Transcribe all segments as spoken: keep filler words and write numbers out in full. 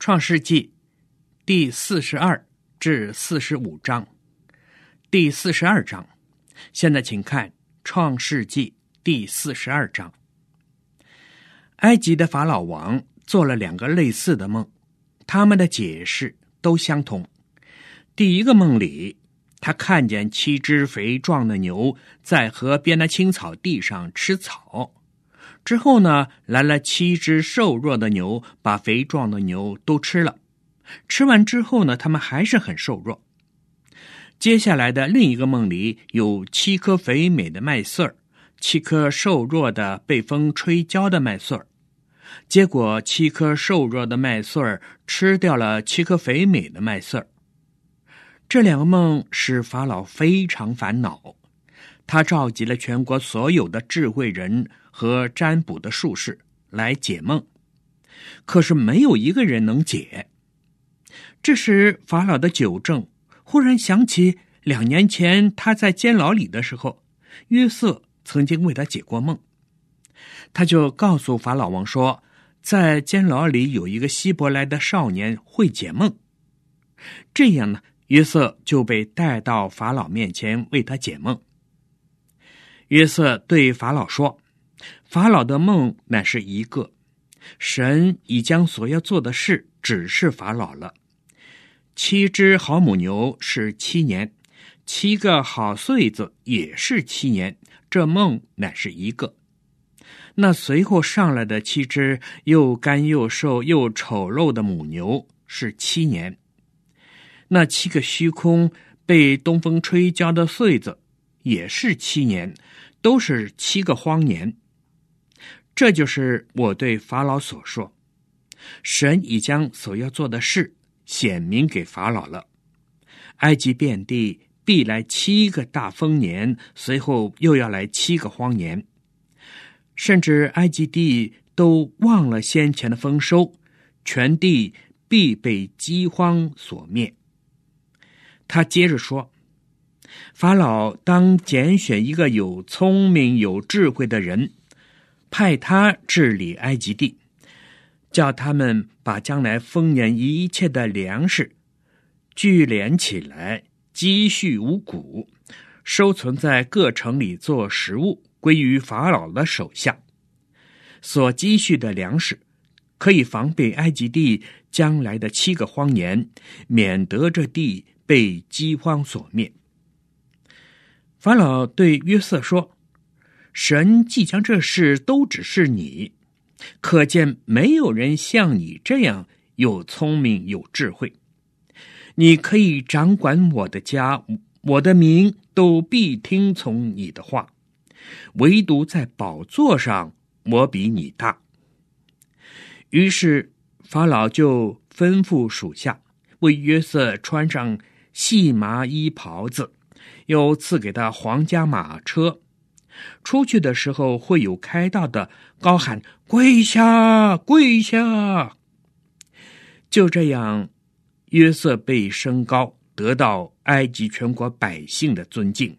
创世纪第四十二至四十五章。第四十二章，现在请看创世纪第四十二章。埃及的法老王做了两个类似的梦，他们的解释都相同。第一个梦里，他看见七只肥壮的牛在河边的青草地上吃草，之后呢，来了七只瘦弱的牛，把肥壮的牛都吃了。吃完之后呢，他们还是很瘦弱。接下来的另一个梦里，有七颗肥美的麦穗儿，七颗瘦弱的被风吹焦的麦穗儿。结果七颗瘦弱的麦穗儿吃掉了七颗肥美的麦穗儿。这两个梦使法老非常烦恼，他召集了全国所有的智慧人和占卜的术士来解梦，可是没有一个人能解。这时法老的酒政忽然想起两年前他在监牢里的时候，约瑟曾经为他解过梦。他就告诉法老王说，在监牢里有一个希伯来的少年会解梦。这样呢，约瑟就被带到法老面前为他解梦。约瑟对法老说，法老的梦乃是一个，神已将所要做的事指示法老了。七只好母牛是七年，七个好穗子也是七年，这梦乃是一个。那随后上来的七只又干又瘦又丑陋的母牛是七年，那七个虚空被东风吹焦的穗子也是七年，都是七个荒年。这就是我对法老所说，神已将所要做的事显明给法老了。埃及遍地必来七个大丰年，随后又要来七个荒年，甚至埃及地都忘了先前的丰收，全地必被饥荒所灭。他接着说，法老当拣选一个有聪明有智慧的人，派他治理埃及地，叫他们把将来丰年一切的粮食聚敛起来，积蓄五谷，收存在各城里做食物，归于法老的手下。所积蓄的粮食可以防备埃及地将来的七个荒年，免得这地被饥荒所灭。法老对约瑟说，神既将这事都指示你，可见没有人像你这样有聪明有智慧。你可以掌管我的家，我的民都必听从你的话，唯独在宝座上我比你大。于是法老就吩咐属下为约瑟穿上细麻衣袍子，又赐给他皇家马车，出去的时候会有开道的高喊，跪下跪下。就这样，约瑟被升高，得到埃及全国百姓的尊敬。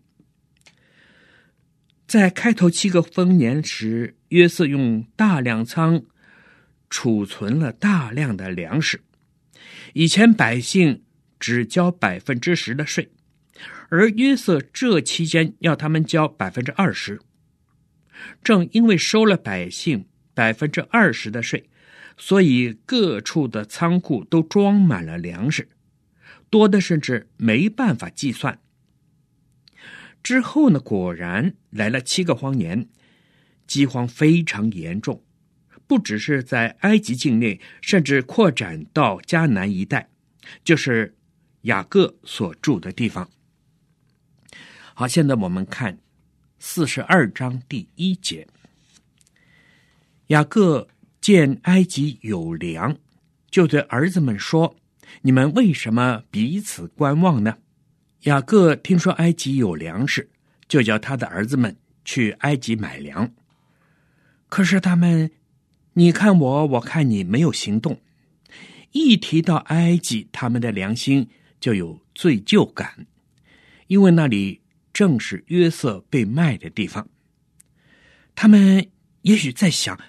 在开头七个丰年时，约瑟用大粮仓储存了大量的粮食。以前百姓只交百分之十的税，而约瑟这期间要他们交百分之二十。正因为收了百姓百分之二十的税，所以各处的仓库都装满了粮食，多的甚至没办法计算。之后呢，果然来了七个荒年，饥荒非常严重，不只是在埃及境内，甚至扩展到迦南一带，就是雅各所住的地方。好，现在我们看四十二章第一节。雅各见埃及有粮，就对儿子们说，你们为什么彼此观望呢？雅各听说埃及有粮食，就叫他的儿子们去埃及买粮。可是他们，你看我，我看你，没有行动。一提到埃及，他们的良心就有罪疚感，因为那里正是约瑟被卖的地方。他们也许在想，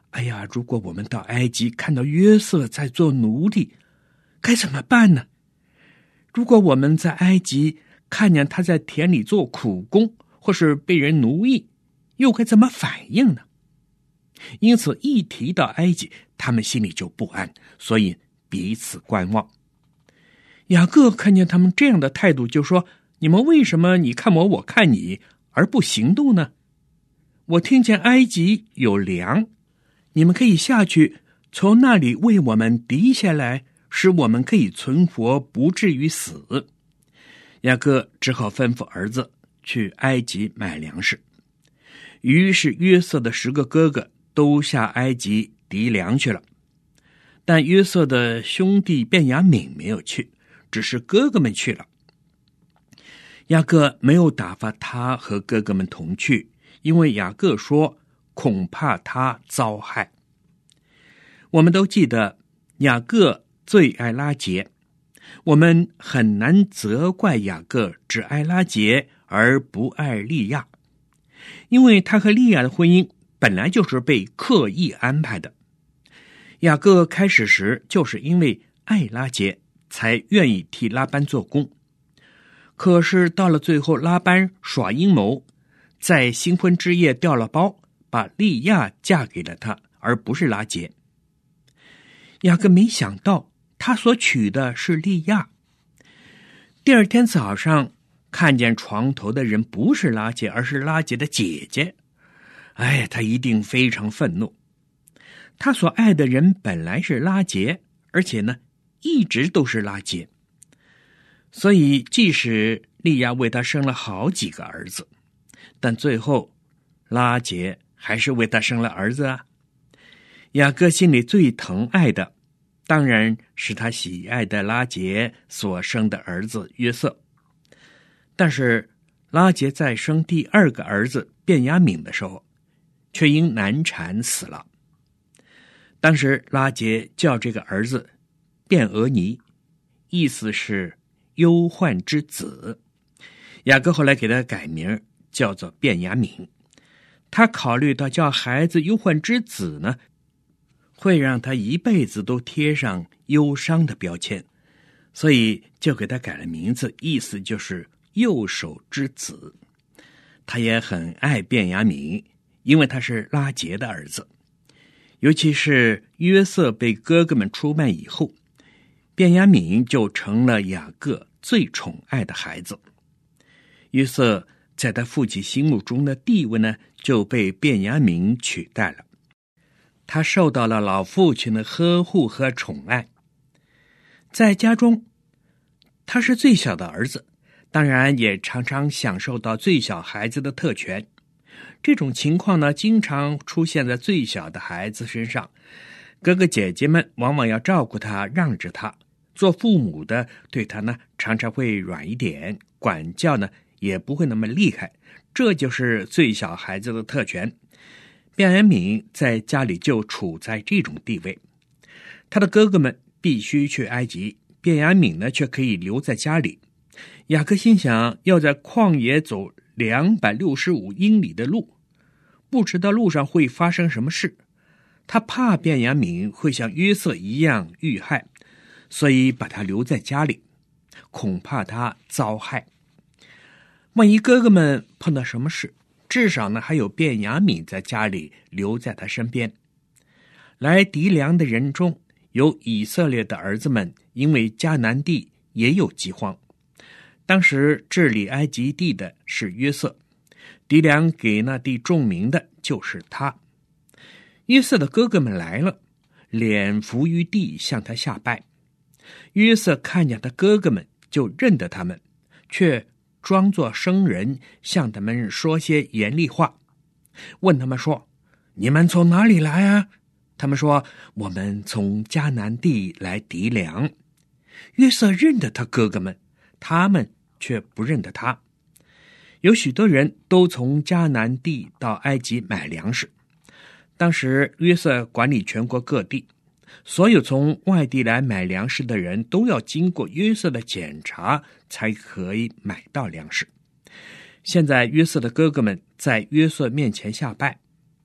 哎呀，如果我们到埃及看到约瑟在做奴隶，该怎么办呢？如果我们在埃及看见他在田里做苦工，或是被人奴役，又该怎么反应呢？因此一提到埃及，他们心里就不安，所以彼此观望。雅各看见他们这样的态度，就说：你们为什么你看我，我看你，而不行动呢？我听见埃及有粮，你们可以下去，从那里为我们敌下来，使我们可以存活，不至于死。雅各只好吩咐儿子去埃及买粮食。于是约瑟的十个哥哥都下埃及籴粮去了，但约瑟的兄弟便雅悯没有去，只是哥哥们去了。雅各没有打发他和哥哥们同去，因为雅各说恐怕他遭害。我们都记得雅各最爱拉结，我们很难责怪雅各只爱拉结而不爱利亚，因为他和利亚的婚姻本来就是被刻意安排的。雅各开始时就是因为爱拉结才愿意替拉班做工，可是到了最后，拉班耍阴谋，在新婚之夜掉了包，把利亚嫁给了他，而不是拉结。雅各没想到他所娶的是利亚。第二天早上看见床头的人不是拉结，而是拉结的姐姐，哎，他一定非常愤怒。他所爱的人本来是拉结，而且呢一直都是拉结，所以即使利亚为他生了好几个儿子，但最后拉结还是为他生了儿子啊。雅各心里最疼爱的当然是他喜爱的拉结所生的儿子约瑟，但是拉结在生第二个儿子便雅悯的时候，却因难产死了。当时拉结叫这个儿子便俄尼，意思是忧患之子。雅各后来给他改名叫做便雅悯。他考虑到叫孩子忧患之子呢，会让他一辈子都贴上忧伤的标签，所以就给他改了名字，意思就是右手之子。他也很爱便雅悯，因为他是拉结的儿子。尤其是约瑟被哥哥们出卖以后，便雅悯就成了雅各最宠爱的孩子。约瑟在他父亲心目中的地位呢，就被便雅悯取代了。他受到了老父亲的呵护和宠爱。在家中，他是最小的儿子，当然也常常享受到最小孩子的特权。这种情况呢，经常出现在最小的孩子身上。哥哥姐姐们往往要照顾他，让着他，做父母的对他呢，常常会软一点，管教呢也不会那么厉害。这就是最小孩子的特权。便雅悯在家里就处在这种地位，他的哥哥们必须去埃及，便雅悯呢却可以留在家里。雅各心想，要在旷野走两百六十五英里的路，不知道路上会发生什么事。他怕便雅悯会像约瑟一样遇害，所以把他留在家里，恐怕他遭害。万一哥哥们碰到什么事，至少呢还有便雅悯在家里留在他身边。来籴粮的人中有以色列的儿子们，因为迦南地也有饥荒。当时治理埃及地的是约瑟，籴粮给那地众民的就是他。约瑟的哥哥们来了，脸伏于地向他下拜。约瑟看见他哥哥们就认得他们，却装作生人，向他们说些严厉话，问他们说：你们从哪里来啊？他们说：我们从迦南地来籴粮。约瑟认得他哥哥们，他们却不认得他。有许多人都从迦南地到埃及买粮食。当时约瑟管理全国各地，所有从外地来买粮食的人都要经过约瑟的检查，才可以买到粮食。现在约瑟的哥哥们在约瑟面前下拜，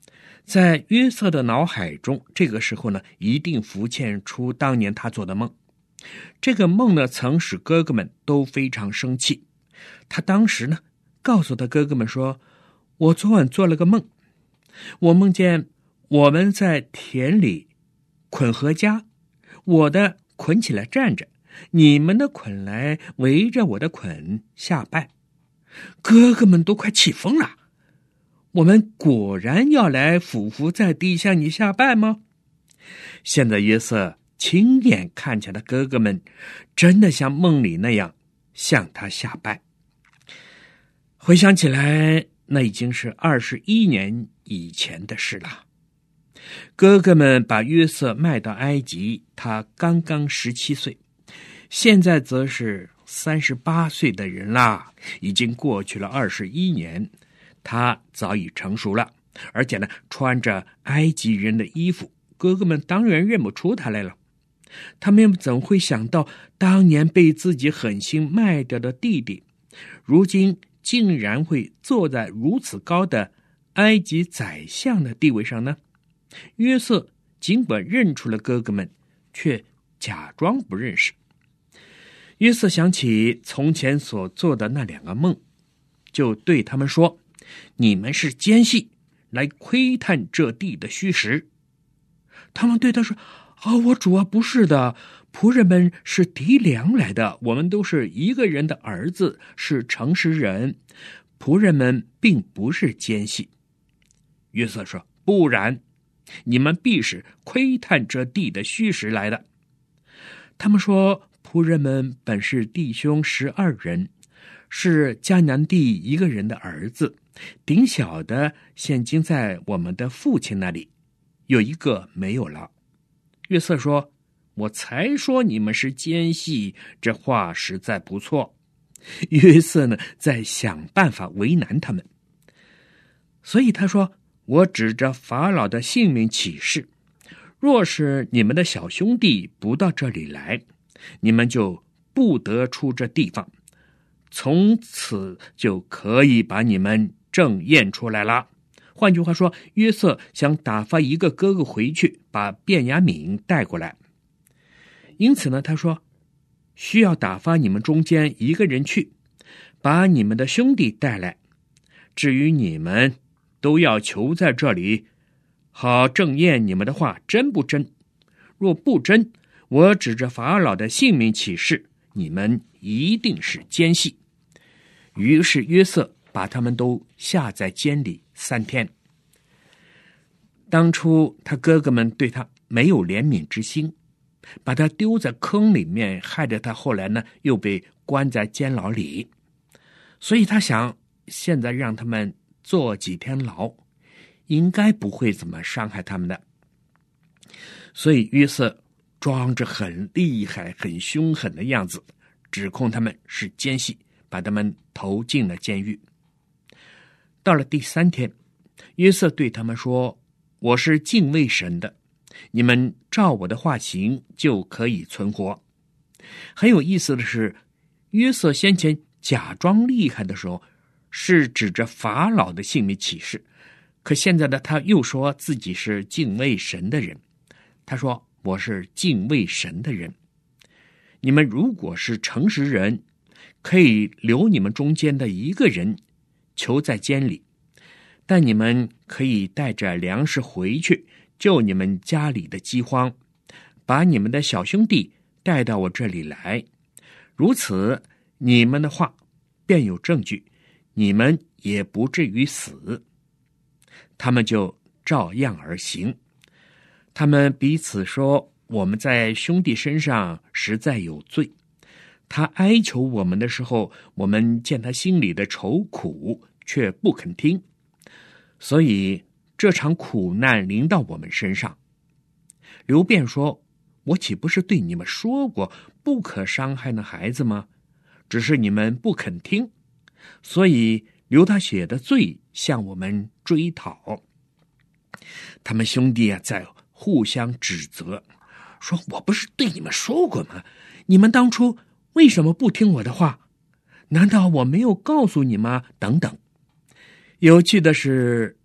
在约瑟的脑海中，这个时候呢，一定浮现出当年他做的梦。这个梦呢，曾使哥哥们都非常生气。他当时呢，告诉他哥哥们说，我昨晚做了个梦，我梦见我们在田里捆禾秸，我的捆起来站着，你们的捆来围着我的捆下拜。哥哥们都快气疯了，我们果然要来俯伏在地向你下拜吗？现在约瑟亲眼看见的哥哥们真的像梦里那样向他下拜。回想起来，那已经是二十一年以前的事了。哥哥们把约瑟卖到埃及，他刚刚十七岁，现在则是三十八岁的人啦，已经过去了二十一年，他早已成熟了，而且呢，穿着埃及人的衣服，哥哥们当然认不出他来了。他们怎会想到，当年被自己狠心卖掉的弟弟，如今竟然会坐在如此高的埃及宰相的地位上呢？约瑟尽管认出了哥哥们，却假装不认识。约瑟想起从前所做的那两个梦，就对他们说，你们是奸细，来窥探这地的虚实。他们对他说，啊，我主啊，不是的，仆人们是敌粮来的，我们都是一个人的儿子，是诚实人，仆人们并不是奸细。约瑟说，不然，你们必是窥探这地的虚实来的。他们说，仆人们本是弟兄十二人，是迦南地一个人的儿子，顶小的现今在我们的父亲那里，有一个没有了。约瑟说，我才说你们是奸细，这话实在不错。约瑟呢，在想办法为难他们，所以他说，我指着法老的性命起誓，若是你们的小兄弟不到这里来，你们就不得出这地方，从此就可以把你们正验出来了。换句话说，约瑟想打发一个哥哥回去，把便雅悯带过来。因此呢，他说，需要打发你们中间一个人去，把你们的兄弟带来。至于你们，都要求在这里，好正验你们的话真不真。若不真，我指着法老的性命起誓，你们一定是奸细。于是约瑟把他们都下在监里三天。当初他哥哥们对他没有怜悯之心，把他丢在坑里面，害得他后来呢又被关在监牢里。所以他想，现在让他们坐几天牢，应该不会怎么伤害他们的。所以约瑟装着很厉害很凶狠的样子，指控他们是奸细，把他们投进了监狱。到了第三天，约瑟对他们说，我是敬畏神的，你们照我的话行，就可以存活。很有意思的是，约瑟先前假装厉害的时候，是指着法老的性命起誓，可现在呢，他又说自己是敬畏神的人。他说，我是敬畏神的人，你们如果是诚实人，可以留你们中间的一个人囚在监里，但你们可以带着粮食回去，救你们家里的饥荒，把你们的小兄弟带到我这里来，如此你们的话便有证据，你们也不至于死。他们就照样而行。他们彼此说，我们在兄弟身上实在有罪，他哀求我们的时候，我们见他心里的愁苦，却不肯听，所以这场苦难临到我们身上。刘辩说，我岂不是对你们说过，不可伤害那孩子吗？只是你们不肯听，所以流他血的罪向我们追讨。他们兄弟啊，在互相指责，说，我不是对你们说过吗？你们当初为什么不听我的话？难道我没有告诉你吗？等等。有趣的是，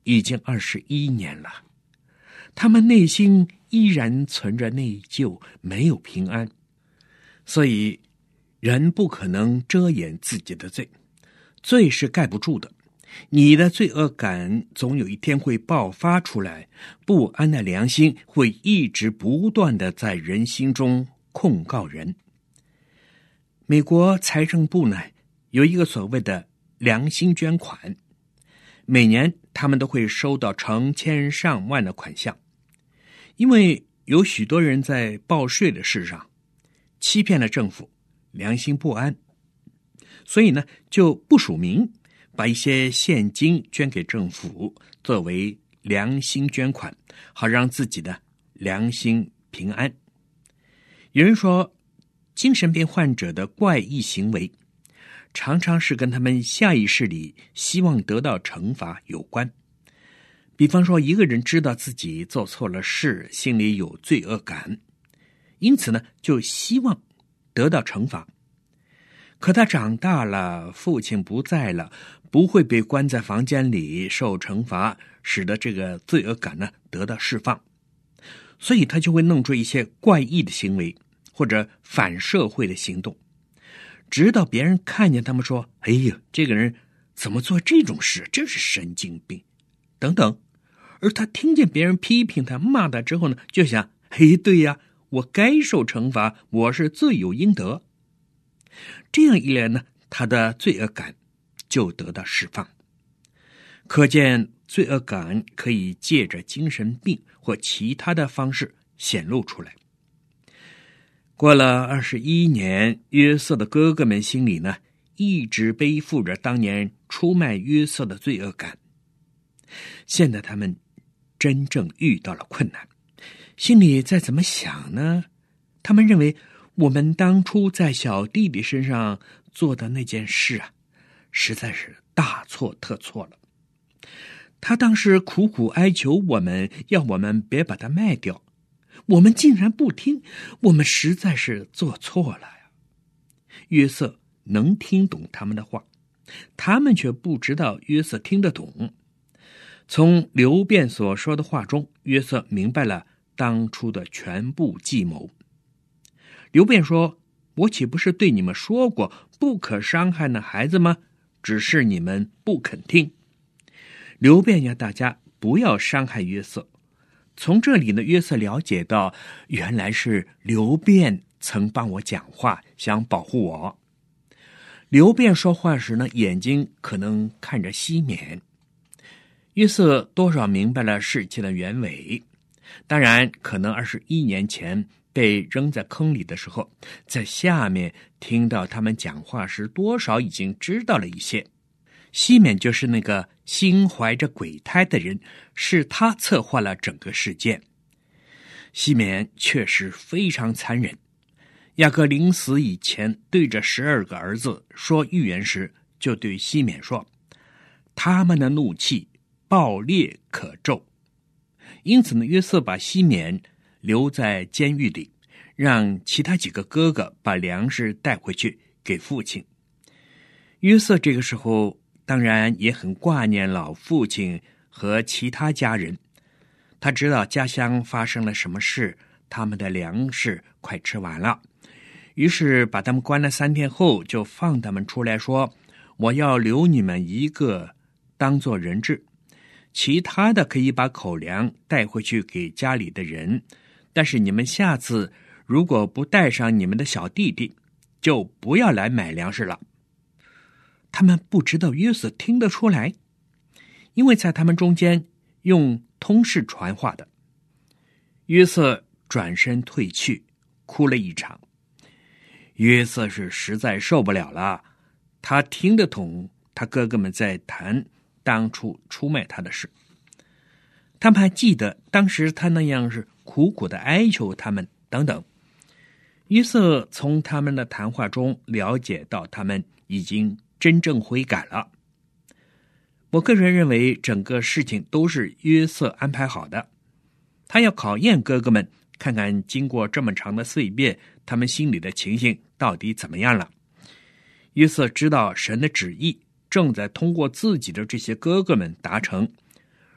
已经二十一年了，他们内心依然存着内疚，没有平安。所以人不可能遮掩自己的罪，罪是盖不住的。你的罪恶感总有一天会爆发出来，不安的良心会一直不断的在人心中控告人。美国财政部呢，有一个所谓的良心捐款，每年他们都会收到成千上万的款项，因为有许多人在报税的事上欺骗了政府，良心不安，所以呢就不署名，把一些现金捐给政府作为良心捐款，好让自己的良心平安。有人说，精神病患者的怪异行为常常是跟他们下意识里希望得到惩罚有关。比方说，一个人知道自己做错了事，心里有罪恶感，因此呢就希望得到惩罚。可他长大了，父亲不在了，不会被关在房间里受惩罚，使得这个罪恶感呢得到释放，所以他就会弄出一些怪异的行为或者反社会的行动，直到别人看见他们说，哎呀，这个人怎么做这种事，真是神经病等等。而他听见别人批评他骂他之后呢，就想，嘿，对呀，我该受惩罚，我是罪有应得。这样一来呢，他的罪恶感就得到释放。可见罪恶感可以借着精神病或其他的方式显露出来。过了二十一年，约瑟的哥哥们心里呢，一直背负着当年出卖约瑟的罪恶感。现在他们真正遇到了困难，心里再怎么想呢？他们认为我们当初在小弟弟身上做的那件事啊，实在是大错特错了。他当时苦苦哀求我们，要我们别把他卖掉，我们竟然不听，我们实在是做错了呀。约瑟能听懂他们的话，他们却不知道约瑟听得懂。从流辩所说的话中，约瑟明白了当初的全部计谋。流辩说，我岂不是对你们说过不可伤害那孩子吗？只是你们不肯听。流辩要大家不要伤害约瑟。从这里呢，约瑟了解到，原来是流辩曾帮我讲话，想保护我。流辩说话时呢，眼睛可能看着西缅。约瑟多少明白了事情的原委，当然可能二十一年前被扔在坑里的时候，在下面听到他们讲话时，多少已经知道了一些。西缅就是那个心怀着鬼胎的人，是他策划了整个事件。西缅确实非常残忍。雅各临死以前对着十二个儿子说预言时，就对西缅说，他们的怒气暴烈可咒。因此呢，约瑟把西缅留在监狱里，让其他几个哥哥把粮食带回去给父亲。约瑟这个时候当然也很挂念老父亲和其他家人，他知道家乡发生了什么事，他们的粮食快吃完了，于是把他们关了三天后，就放他们出来说，我要留你们一个当做人质，其他的可以把口粮带回去给家里的人，但是你们下次如果不带上你们的小弟弟，就不要来买粮食了。他们不知道约瑟听得出来，因为在他们中间用通事传话的。约瑟转身退去，哭了一场。约瑟是实在受不了了，他听得懂他哥哥们在谈当初出卖他的事。他们还记得当时他那样是苦苦的哀求他们等等。约瑟从他们的谈话中了解到他们已经真正悔改了。我个人认为整个事情都是约瑟安排好的，他要考验哥哥们，看看经过这么长的岁月，他们心里的情形到底怎么样了。约瑟知道神的旨意正在通过自己的这些哥哥们达成，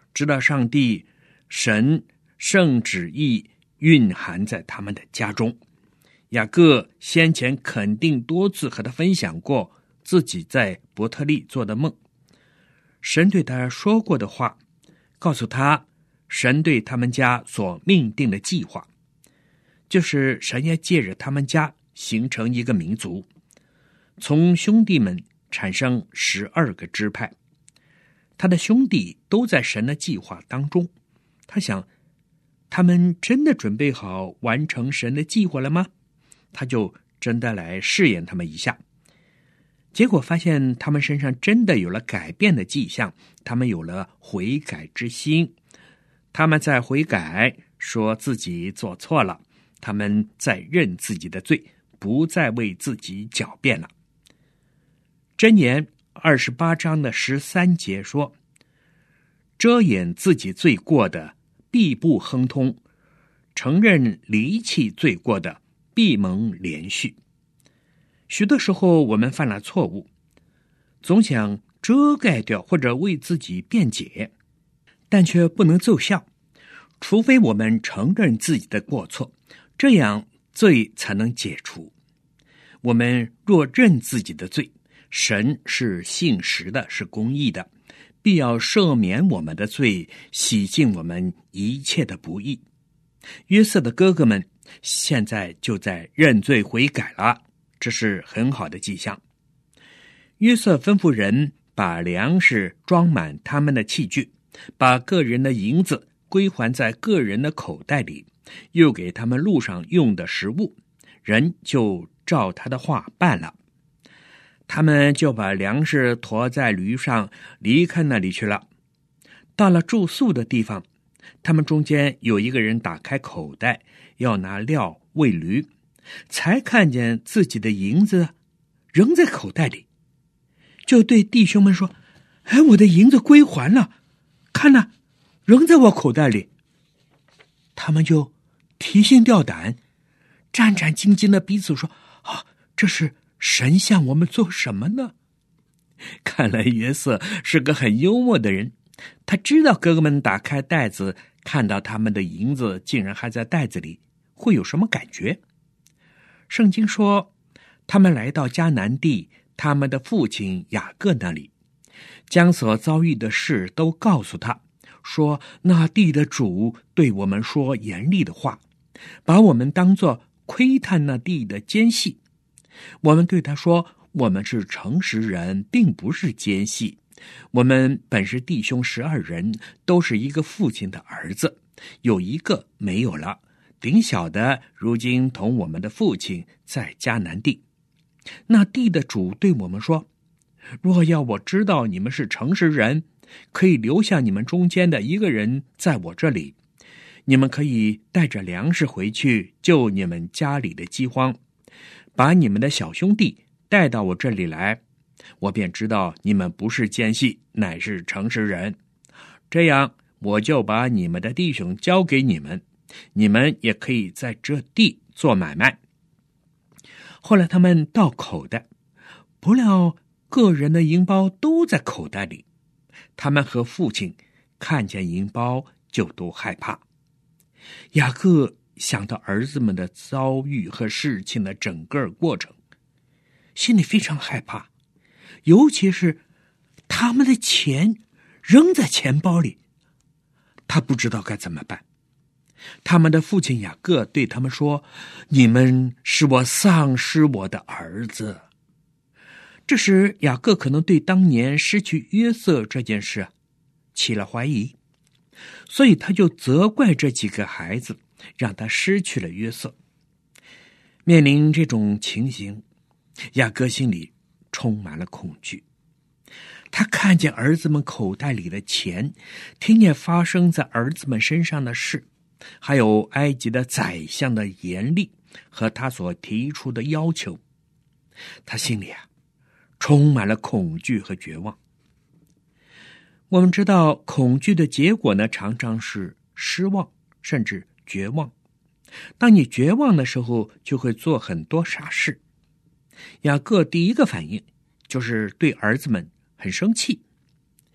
知道上帝神圣旨意蕴含在他们的家中。雅各先前肯定多次和他分享过自己在伯特利做的梦，神对他说过的话，告诉他神对他们家所命定的计划，就是神要借着他们家形成一个民族，从兄弟们产生十二个支派。他的兄弟都在神的计划当中，他想，他们真的准备好完成神的计划了吗？他就真的来试验他们一下，结果发现他们身上真的有了改变的迹象，他们有了悔改之心，他们在悔改，说自己做错了，他们在认自己的罪，不再为自己狡辩了。箴言二十八章的十三节说，遮掩自己罪过的必不亨通，承认离弃罪过的必蒙连续。许多时候我们犯了错误，总想遮盖掉或者为自己辩解，但却不能奏效，除非我们承认自己的过错，这样罪才能解除。我们若认自己的罪，神是信实的，是公义的，必要赦免我们的罪，洗净我们一切的不义。约瑟的哥哥们现在就在认罪悔改了，这是很好的迹象。约瑟吩咐人把粮食装满他们的器具，把个人的银子归还在个人的口袋里，又给他们路上用的食物，人就照他的话办了。他们就把粮食驮在驴上，离开那里去了。到了住宿的地方，他们中间有一个人打开口袋，要拿料喂驴，才看见自己的银子仍在口袋里，就对弟兄们说，哎，我的银子归还了，看哪，仍在我口袋里。他们就提心吊胆，战战兢兢的彼此说，啊，这是神向我们做什么呢？看来约瑟是个很幽默的人，他知道哥哥们打开袋子，看到他们的银子竟然还在袋子里，会有什么感觉？圣经说，他们来到迦南地，他们的父亲雅各那里，将所遭遇的事都告诉他，说那地的主对我们说严厉的话，把我们当作窥探那地的奸细。我们对他说，我们是诚实人，并不是奸细，我们本是弟兄十二人，都是一个父亲的儿子，有一个没有了，顶小的如今同我们的父亲在迦南地。那地的主对我们说，若要我知道你们是诚实人，可以留下你们中间的一个人在我这里，你们可以带着粮食回去，救你们家里的饥荒，把你们的小兄弟带到我这里来，我便知道你们不是奸细，乃是诚实人。这样我就把你们的弟兄交给你们，你们也可以在这地做买卖。后来他们到口袋，不料个人的银包都在口袋里，他们和父亲看见银包就都害怕。雅各想到儿子们的遭遇和事情的整个过程，心里非常害怕，尤其是他们的钱扔在钱包里，他不知道该怎么办。他们的父亲雅各对他们说，你们使我丧失我的儿子。这时雅各可能对当年失去约瑟这件事起了怀疑，所以他就责怪这几个孩子，让他失去了约瑟。面临这种情形，雅各心里充满了恐惧。他看见儿子们口袋里的钱，听见发生在儿子们身上的事，还有埃及的宰相的严厉和他所提出的要求，他心里啊充满了恐惧和绝望。我们知道恐惧的结果呢，常常是失望甚至绝望。当你绝望的时候，就会做很多傻事。雅各第一个反应就是对儿子们很生气。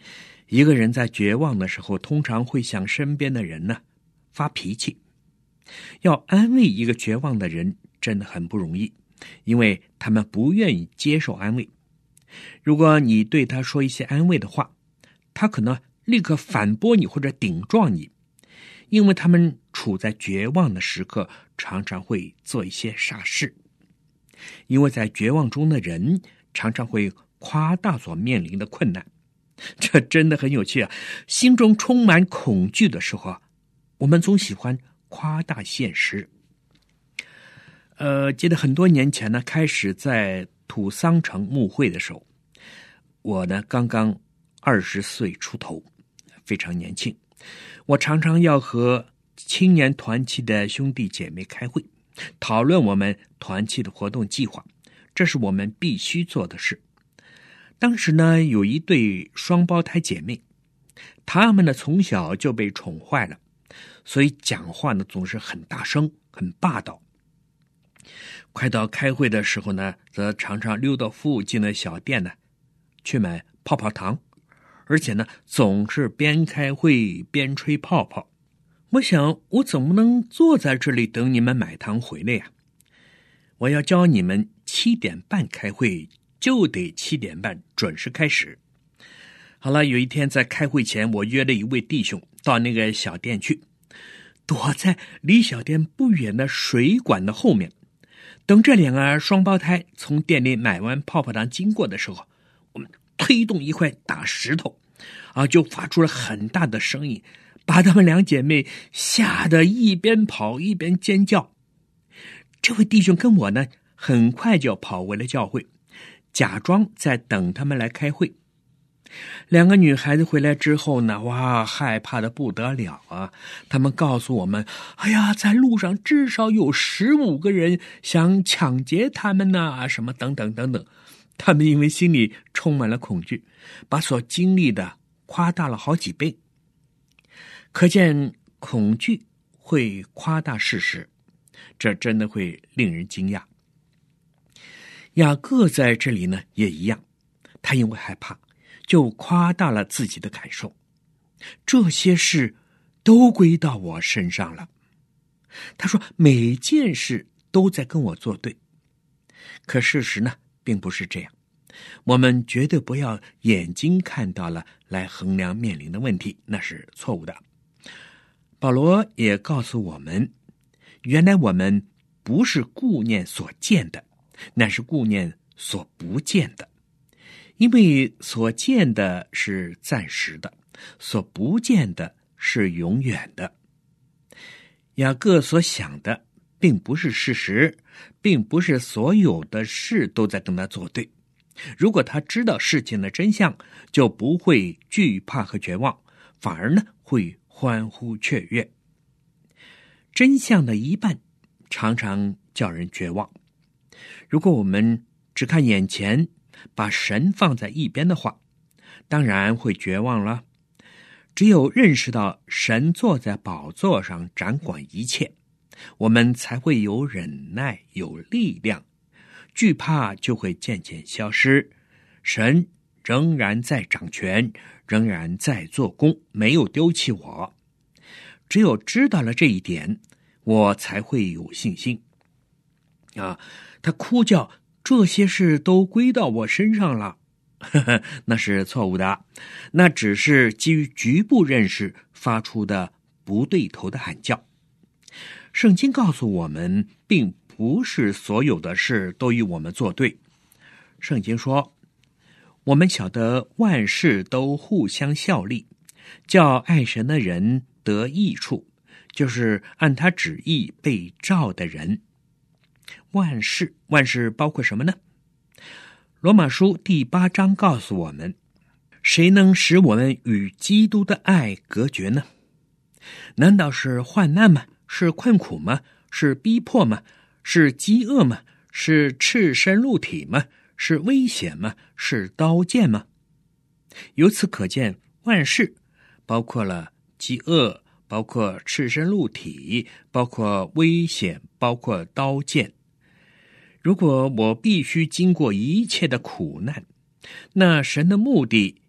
一个人在绝望的时候，通常会向身边的人呢发脾气。要安慰一个绝望的人真的很不容易，因为他们不愿意接受安慰。如果你对他说一些安慰的话，他可能立刻反驳你或者顶撞你，因为他们处在绝望的时刻，常常会做一些傻事。因为在绝望中的人常常会夸大所面临的困难，这真的很有趣啊！心中充满恐惧的时候，我们总喜欢夸大现实。呃，记得很多年前呢，开始在土桑城牧会的时候，我呢刚刚二十岁出头，非常年轻。我常常要和青年团契的兄弟姐妹开会，讨论我们团契的活动计划，这是我们必须做的事。当时呢，有一对双胞胎姐妹，她们呢从小就被宠坏了，所以讲话呢总是很大声，很霸道。快到开会的时候呢，则常常溜到附近的小店呢去买泡泡糖，而且呢总是边开会边吹泡泡。我想，我怎么能坐在这里等你们买糖回来呀？我要教你们七点半开会，就得七点半准时开始。好了，有一天在开会前，我约了一位弟兄到那个小店去，躲在离小店不远的水管的后面，等这两个双胞胎从店里买完泡泡糖经过的时候，我们推动一块大石头，啊，就发出了很大的声音，把她们两姐妹吓得一边跑一边尖叫。这位弟兄跟我呢，很快就跑回了教会，假装在等他们来开会。两个女孩子回来之后呢，哇，害怕的不得了啊！他们告诉我们，哎呀，在路上至少有十五个人想抢劫他们呢，什么等等等等。他们因为心里充满了恐惧，把所经历的夸大了好几倍。可见恐惧会夸大事实，这真的会令人惊讶。雅各在这里呢也一样，他因为害怕，就夸大了自己的感受，这些事都归到我身上了。他说每件事都在跟我作对，可事实呢并不是这样。我们绝对不要眼睛看到了来衡量面临的问题，那是错误的。保罗也告诉我们，原来我们不是顾念所见的，乃是顾念所不见的。因为所见的是暂时的，所不见的是永远的。雅各所想的并不是事实，并不是所有的事都在跟他作对。如果他知道事情的真相，就不会惧怕和绝望，反而呢会欢呼雀跃。真相的一半常常叫人绝望。如果我们只看眼前，把神放在一边的话，当然会绝望了。只有认识到神坐在宝座上掌管一切，我们才会有忍耐，有力量，惧怕就会渐渐消失。神仍然在掌权，仍然在做工，没有丢弃我。只有知道了这一点，我才会有信心。啊，他哭叫，这些事都归到我身上了，呵呵，那是错误的，那只是基于局部认识发出的不对头的喊叫。圣经告诉我们，并不是所有的事都与我们作对。圣经说，我们晓得万事都互相效力，叫爱神的人得益处，就是按他旨意被召的人。万事，万事包括什么呢？罗马书第八章告诉我们，谁能使我们与基督的爱隔绝呢？难道是患难吗？是困苦吗？是逼迫吗？是饥饿吗？是赤身露体吗？是危险吗？是刀剑吗？由此可见，万事包括了饥饿，包括赤身露体，包括危险，包括刀剑。如果我必须经过一切的苦难，那神的目的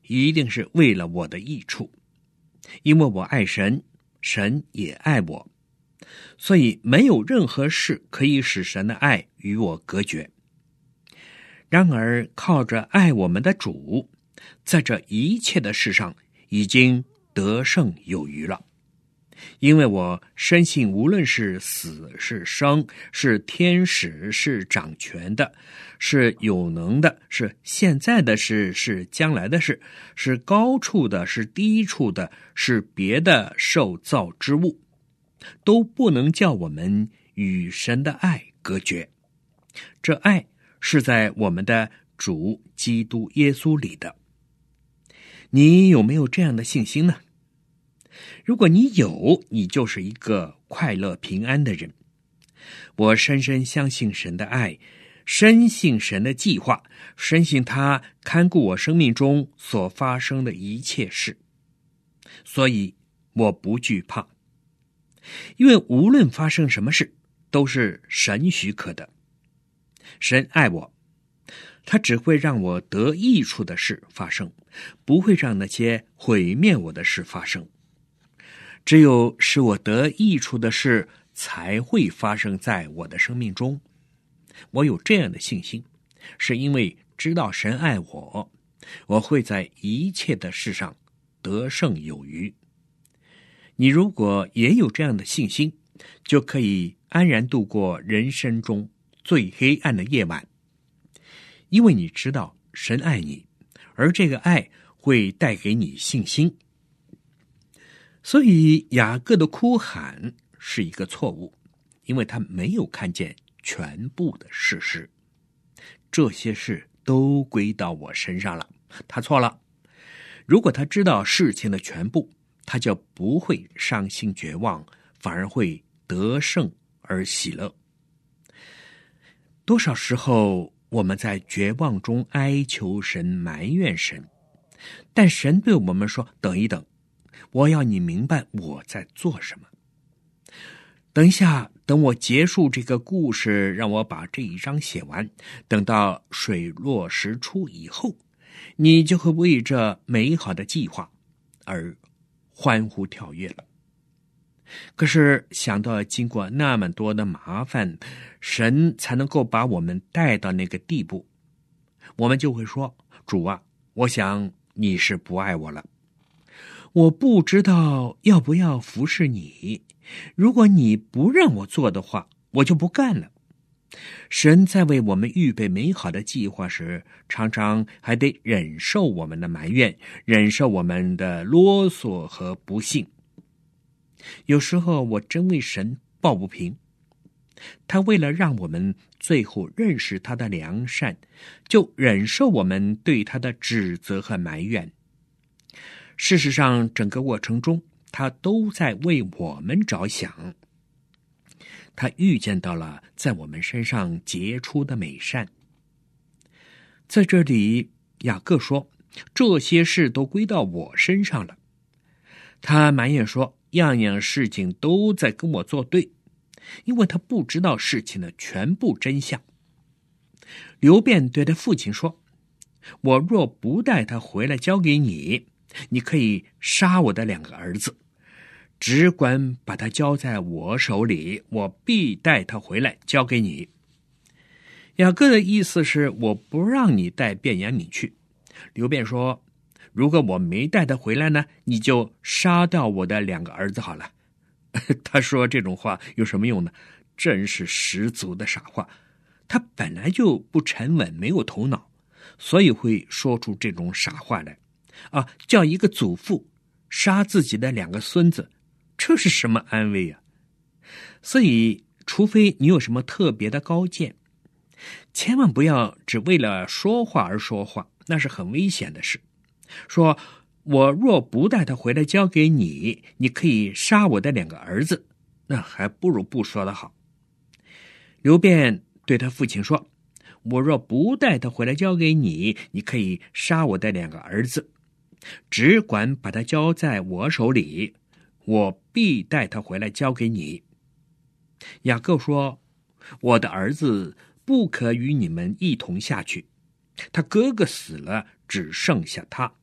一定是为了我的益处，因为我爱神，神也爱我，所以没有任何事可以使神的爱与我隔绝。然而靠着爱我们的主，在这一切的事上已经得胜有余了。因为我深信，无论是死是生，是天使，是掌权的，是有能的，是现在的事，是将来的事，是高处的，是低处的，是别的受造之物，都不能叫我们与神的爱隔绝。这爱是在我们的主基督耶稣里的。你有没有这样的信心呢？如果你有，你就是一个快乐平安的人。我深深相信神的爱，深信神的计划，深信他看顾我生命中所发生的一切事，所以我不惧怕。因为无论发生什么事，都是神许可的。神爱我，他只会让我得益处的事发生，不会让那些毁灭我的事发生。只有使我得益处的事才会发生在我的生命中。我有这样的信心，是因为知道神爱我，我会在一切的事上得胜有余。你如果也有这样的信心，就可以安然度过人生中最黑暗的夜晚，因为你知道神爱你，而这个爱会带给你信心。所以雅各的哭喊是一个错误，因为他没有看见全部的事实。这些事都归到我身上了，他错了。如果他知道事情的全部，他就不会伤心绝望，反而会得胜而喜乐。多少时候我们在绝望中哀求神，埋怨神，但神对我们说，等一等，我要你明白我在做什么。等一下，等我结束这个故事，让我把这一章写完，等到水落石出以后，你就会为这美好的计划而欢呼跳跃了。可是想到经过那么多的麻烦，神才能够把我们带到那个地步，我们就会说，主啊，我想你是不爱我了，我不知道要不要服侍你，如果你不让我做的话，我就不干了。神在为我们预备美好的计划时，常常还得忍受我们的埋怨，忍受我们的啰嗦和不幸。有时候我真为神抱不平，他为了让我们最后认识他的良善，就忍受我们对他的指责和埋怨。事实上，整个过程中他都在为我们着想。他预见到了在我们身上结出的美善。在这里雅各说，这些事都归到我身上了。他埋怨说，样样事情都在跟我作对，因为他不知道事情的全部真相。刘辩对他父亲说，我若不带他回来交给你，你可以杀我的两个儿子，只管把他交在我手里，我必带他回来交给你。雅各的意思是，我不让你带便雅悯去。刘辩说，如果我没带他回来呢，你就杀掉我的两个儿子好了。他说这种话有什么用呢？真是十足的傻话。他本来就不沉稳，没有头脑，所以会说出这种傻话来。啊，叫一个祖父杀自己的两个孙子，这是什么安慰啊？所以除非你有什么特别的高见，千万不要只为了说话而说话，那是很危险的事。说我若不带他回来交给你，你可以杀我的两个儿子，那还不如不说的好。刘辩对他父亲说，我若不带他回来交给你，你可以杀我的两个儿子，只管把他交在我手里，我必带他回来交给你。雅各说，我的儿子不可与你们一同下去，他哥哥死了，只剩下他，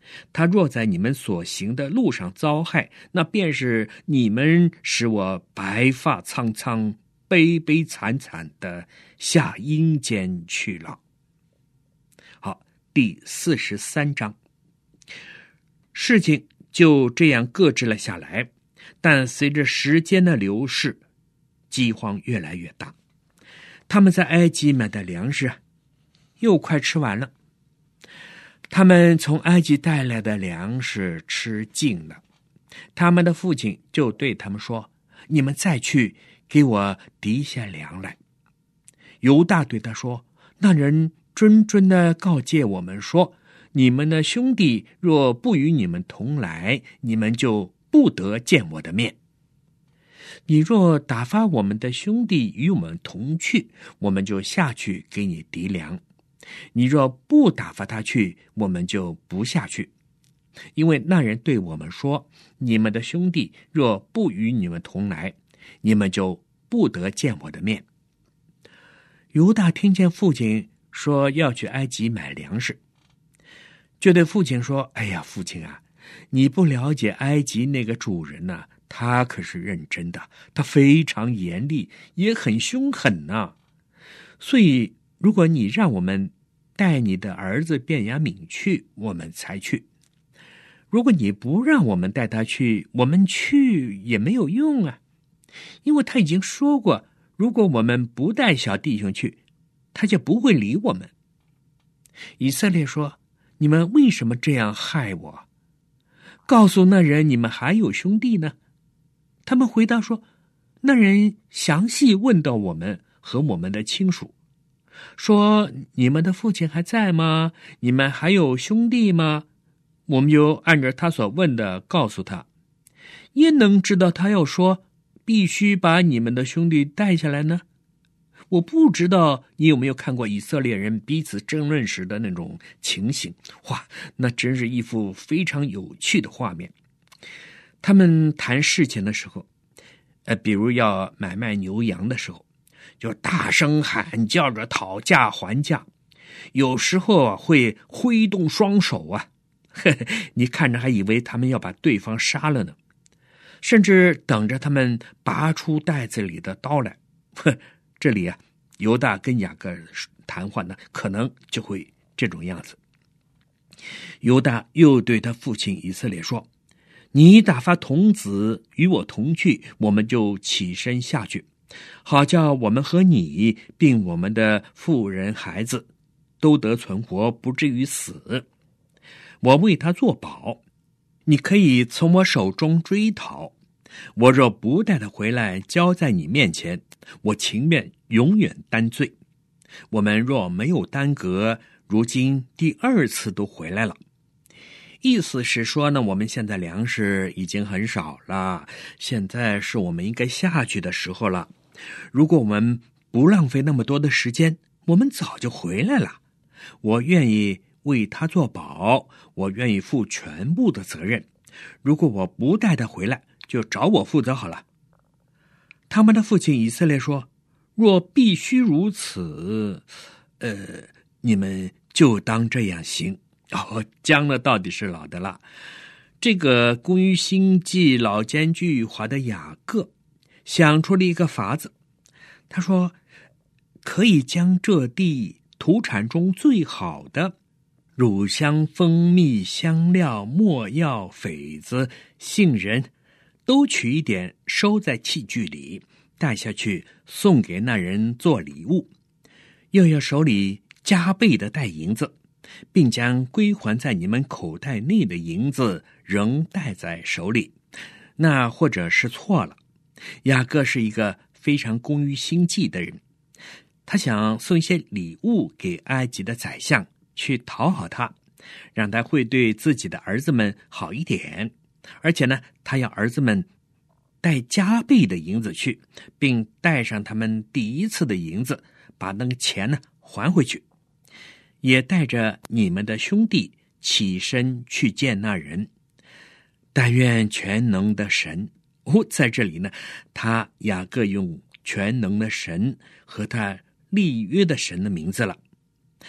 他若在你们所行的路上遭害，那便是你们使我白发苍苍、悲悲惨惨的下阴间去了。好，第四十三章，事情就这样搁置了下来，但随着时间的流逝，饥荒越来越大。他们在埃及买的粮食又快吃完了，他们从埃及带来的粮食吃尽了，他们的父亲就对他们说：你们再去给我籴下粮来。犹大对他说：那人谆谆地告诫我们说，你们的兄弟若不与你们同来，你们就不得见我的面。你若打发我们的兄弟与我们同去，我们就下去给你籴粮；你若不打发他去，我们就不下去。因为那人对我们说，你们的兄弟若不与你们同来，你们就不得见我的面。犹大听见父亲说要去埃及买粮食，就对父亲说：哎呀，父亲啊，你不了解埃及那个主人啊，他可是认真的，他非常严厉，也很凶狠呐、啊。所以如果你让我们带你的儿子便雅悯去，我们才去；如果你不让我们带他去，我们去也没有用啊，因为他已经说过，如果我们不带小弟兄去，他就不会理我们。以色列说：你们为什么这样害我？告诉那人你们还有兄弟呢？他们回答说：那人详细问到我们和我们的亲属，说你们的父亲还在吗？你们还有兄弟吗？我们就按照他所问的告诉他。焉能知道他要说必须把你们的兄弟带下来呢？我不知道你有没有看过以色列人彼此争论时的那种情形，哇，那真是一幅非常有趣的画面。他们谈事情的时候，呃，比如要买卖牛羊的时候，就大声喊叫着讨价还价，有时候啊会挥动双手啊，呵呵，你看着还以为他们要把对方杀了呢，甚至等着他们拔出袋子里的刀来。呵，这里啊，犹大跟雅各谈话呢，可能就会这种样子。犹大又对他父亲以色列说：你打发童子与我同去，我们就起身下去，好叫我们和你并我们的妇人孩子都得存活，不至于死。我为他作保，你可以从我手中追讨。我若不带他回来交在你面前，我情愿永远担罪。我们若没有耽搁，如今第二次都回来了。意思是说呢，我们现在粮食已经很少了，现在是我们应该下去的时候了。如果我们不浪费那么多的时间，我们早就回来了。我愿意为他作保，我愿意负全部的责任。如果我不带他回来，就找我负责好了。他们的父亲以色列说：若必须如此，呃，你们就当这样行。哦，僵了到底是老的了。这个工于心计、老奸巨猾的雅各想出了一个法子，他说可以将这地土产中最好的乳香、蜂蜜、香料、没药、榧子、杏仁都取一点，收在器具里，带下去送给那人做礼物，又要手里加倍的带银子，并将归还在你们口袋内的银子仍带在手里。那或者是错了。雅各是一个非常工于心计的人，他想送一些礼物给埃及的宰相，去讨好他，让他会对自己的儿子们好一点，而且呢，他要儿子们带加倍的银子去，并带上他们第一次的银子，把那个钱呢还回去，也带着你们的兄弟起身去见那人。但愿全能的神，哦，在这里呢，他雅各用全能的神和他立约的神的名字了。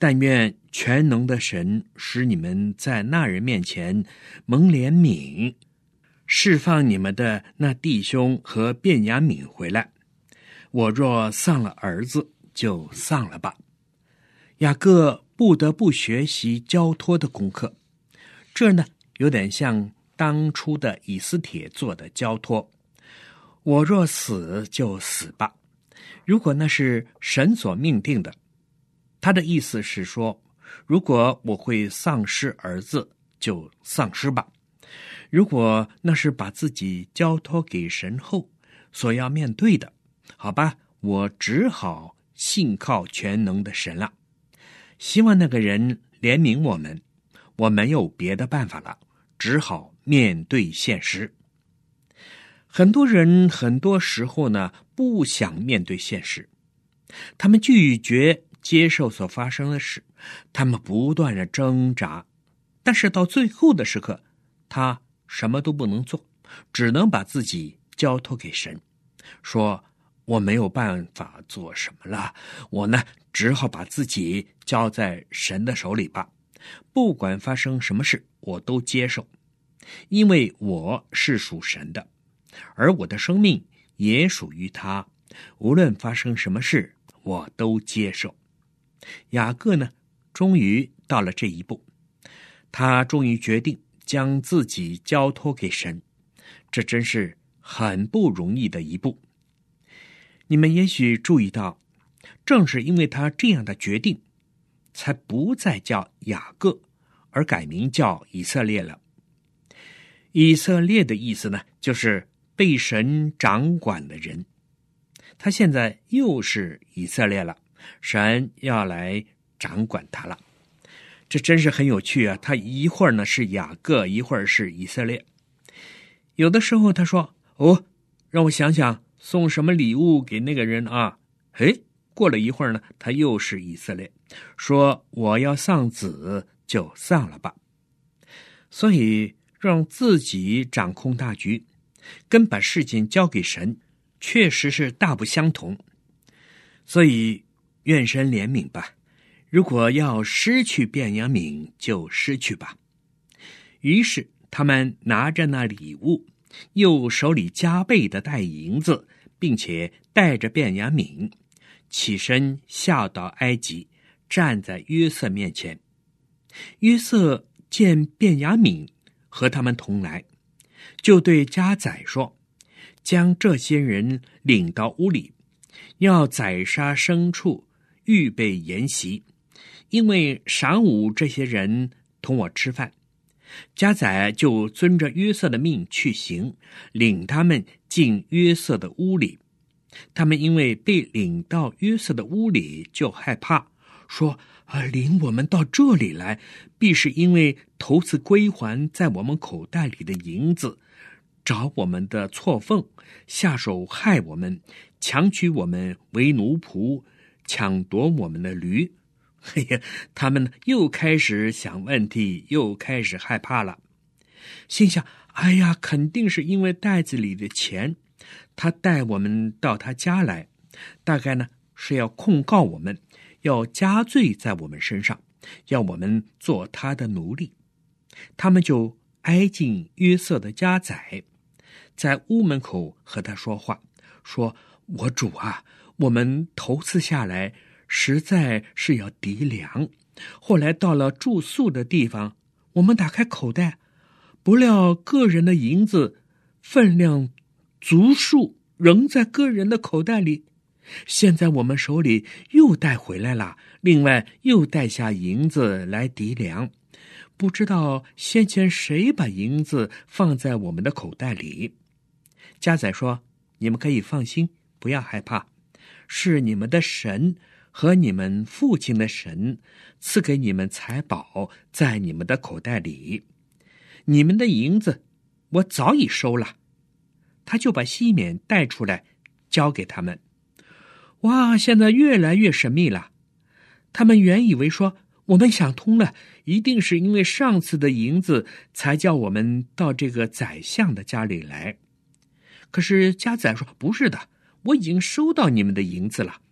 但愿全能的神使你们在那人面前蒙怜悯，释放你们的那弟兄和便雅悯回来。我若丧了儿子，就丧了吧。雅各不得不学习交托的功课，这呢有点像当初的以斯帖做的交托。我若死就死吧，如果那是神所命定的。他的意思是说，如果我会丧失儿子，就丧失吧。如果那是把自己交托给神后所要面对的，好吧，我只好信靠全能的神了。希望那个人怜悯我们，我没有别的办法了，只好面对现实。很多人很多时候呢，不想面对现实，他们拒绝接受所发生的事，他们不断的挣扎，但是到最后的时刻，他什么都不能做，只能把自己交托给神，说我没有办法做什么了，我呢只好把自己交在神的手里吧，不管发生什么事我都接受，因为我是属神的，而我的生命也属于他，无论发生什么事我都接受。雅各呢终于到了这一步，他终于决定将自己交托给神，这真是很不容易的一步。你们也许注意到，正是因为他这样的决定，才不再叫雅各，而改名叫以色列了。以色列的意思呢，就是被神掌管的人。他现在又是以色列了，神要来掌管他了。这真是很有趣啊！他一会儿呢是雅各，一会儿是以色列。有的时候他说：“哦，让我想想，送什么礼物给那个人啊？”诶，过了一会儿呢，他又是以色列，说：“我要丧子，就丧了吧。”所以让自己掌控大局，跟把事情交给神，确实是大不相同。所以愿神怜悯吧，如果要失去便雅悯，就失去吧。于是他们拿着那礼物，又手里加倍的带银子，并且带着便雅悯，起身下到埃及，站在约瑟面前。约瑟见便雅悯和他们同来，就对家宰说：“将这些人领到屋里，要宰杀牲畜，预备筵席，因为晌午这些人同我吃饭。”家宰就遵着约瑟的命去行，领他们进约瑟的屋里。他们因为被领到约瑟的屋里，就害怕，说：“啊，领我们到这里来，必是因为头次归还在我们口袋里的银子，找我们的错缝，下手害我们，强取我们为奴仆，抢夺我们的驴。”哎呀，他们又开始想问题，又开始害怕了，心想：哎呀，肯定是因为袋子里的钱，他带我们到他家来，大概呢是要控告我们，要加罪在我们身上，要我们做他的奴隶。他们就挨近约瑟的家宰，在屋门口和他说话，说：“我主啊，我们头次下来实在是要抵粮，后来到了住宿的地方，我们打开口袋，不料个人的银子分量足数仍在个人的口袋里，现在我们手里又带回来了，另外又带下银子来抵粮，不知道先前谁把银子放在我们的口袋里。”家宰说：“你们可以放心，不要害怕，是你们的神和你们父亲的神赐给你们财宝在你们的口袋里，你们的银子我早已收了。”他就把西缅带出来交给他们。哇，现在越来越神秘了。他们原以为说，我们想通了，一定是因为上次的银子才叫我们到这个宰相的家里来。可是家宰说：“不是的，我已经收到你们的银子了，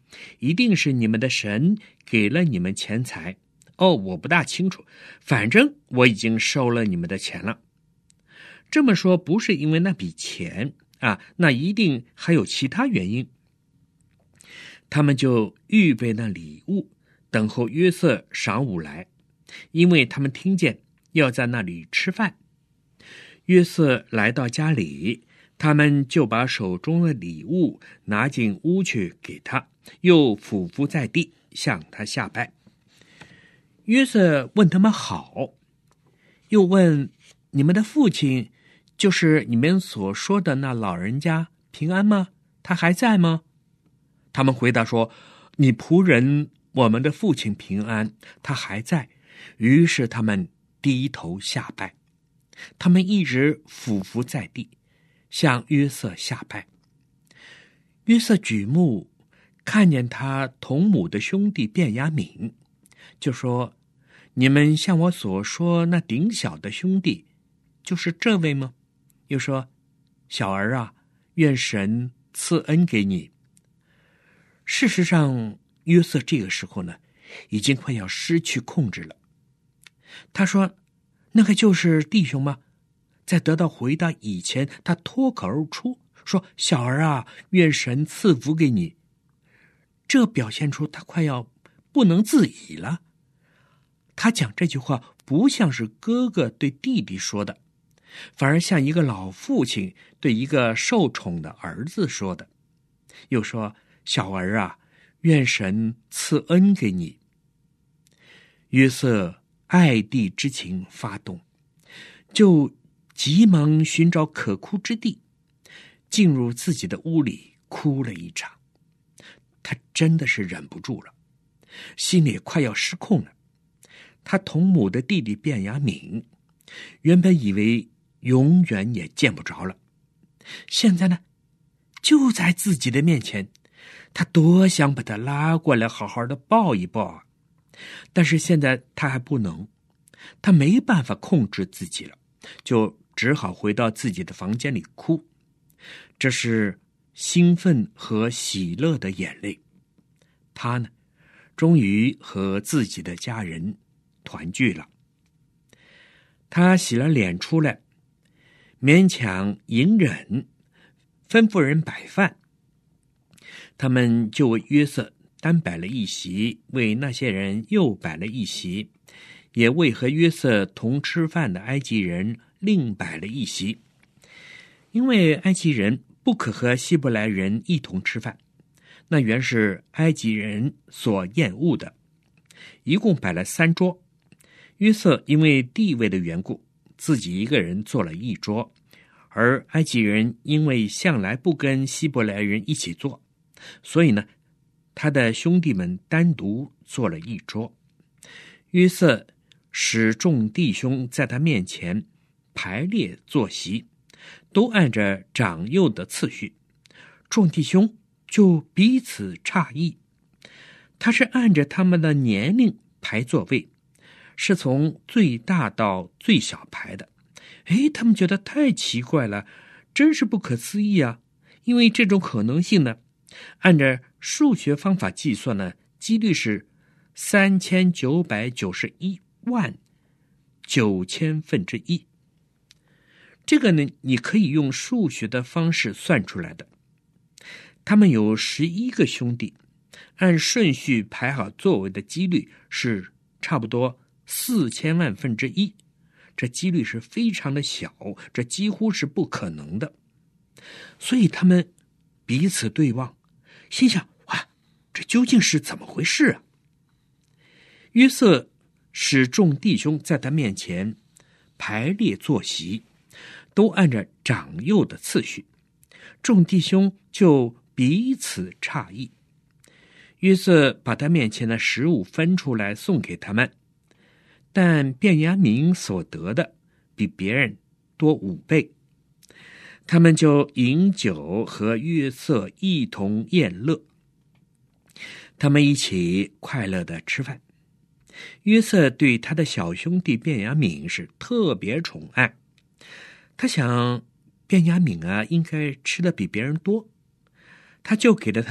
一定是你们的神给了你们钱财。哦，我不大清楚，反正我已经收了你们的钱了。这么说不是因为那笔钱啊，那一定还有其他原因。他们就预备那礼物，等候约瑟晌午来，因为他们听见要在那里吃饭。约瑟来到家里，他们就把手中的礼物拿进屋去给他，又俯伏在地向他下拜。约瑟问他们好，又问你们的父亲，就是你们所说的那老人家平安吗？他还在吗？他们回答说，你仆人我们的父亲平安，他还在。于是他们低头下拜，他们一直俯伏在地向约瑟下拜。约瑟举目看见他同母的兄弟便雅悯，就说，你们像我所说那顶小的兄弟就是这位吗？又说，小儿啊，愿神赐恩给你。事实上，约瑟这个时候呢，已经快要失去控制了。他说，那个就是弟兄吗？在得到回答以前，他脱口而出说，小儿啊，愿神赐福给你。这表现出他快要不能自已了。他讲这句话不像是哥哥对弟弟说的，反而像一个老父亲对一个受宠的儿子说的。又说，小儿啊，愿神赐恩给你。约瑟爱弟之情发动，就急忙寻找可哭之地，进入自己的屋里哭了一场。他真的是忍不住了，心里快要失控了。他同母的弟弟便雅悯原本以为永远也见不着了，现在呢，就在自己的面前，他多想把他拉过来好好的抱一抱啊！但是现在他还不能，他没办法控制自己了，就只好回到自己的房间里哭。这是兴奋和喜乐的眼泪。他呢，终于和自己的家人团聚了。他洗了脸出来，勉强隐忍，吩咐人摆饭。他们就为约瑟单摆了一席，为那些人又摆了一席，也为和约瑟同吃饭的埃及人另摆了一席。因为埃及人不可和希伯来人一同吃饭，那原是埃及人所厌恶的。一共摆了三桌，约瑟因为地位的缘故，自己一个人坐了一桌，而埃及人因为向来不跟希伯来人一起坐，所以呢，他的兄弟们单独坐了一桌。约瑟使众弟兄在他面前排列坐席，都按着长幼的次序，众弟兄就彼此诧异。他是按着他们的年龄排座位，是从最大到最小排的。诶，他们觉得太奇怪了，真是不可思议啊！因为这种可能性呢，按照数学方法计算呢，几率是三千九百九十一万九千分之一。这个呢，你可以用数学的方式算出来的。他们有十一个兄弟，按顺序排好座位的几率是差不多四千万分之一。这几率是非常的小，这几乎是不可能的。所以他们彼此对望，心想，哇，这究竟是怎么回事啊？约瑟使众弟兄在他面前排列坐席，都按照长幼的次序，众弟兄就彼此诧异。约瑟把他面前的食物分出来送给他们，但便雅悯所得的比别人多五倍。他们就饮酒和约瑟一同宴乐，他们一起快乐的吃饭。约瑟对他的小兄弟便雅悯是特别宠爱，他想便雅悯啊应该吃的比别人多，他就给了他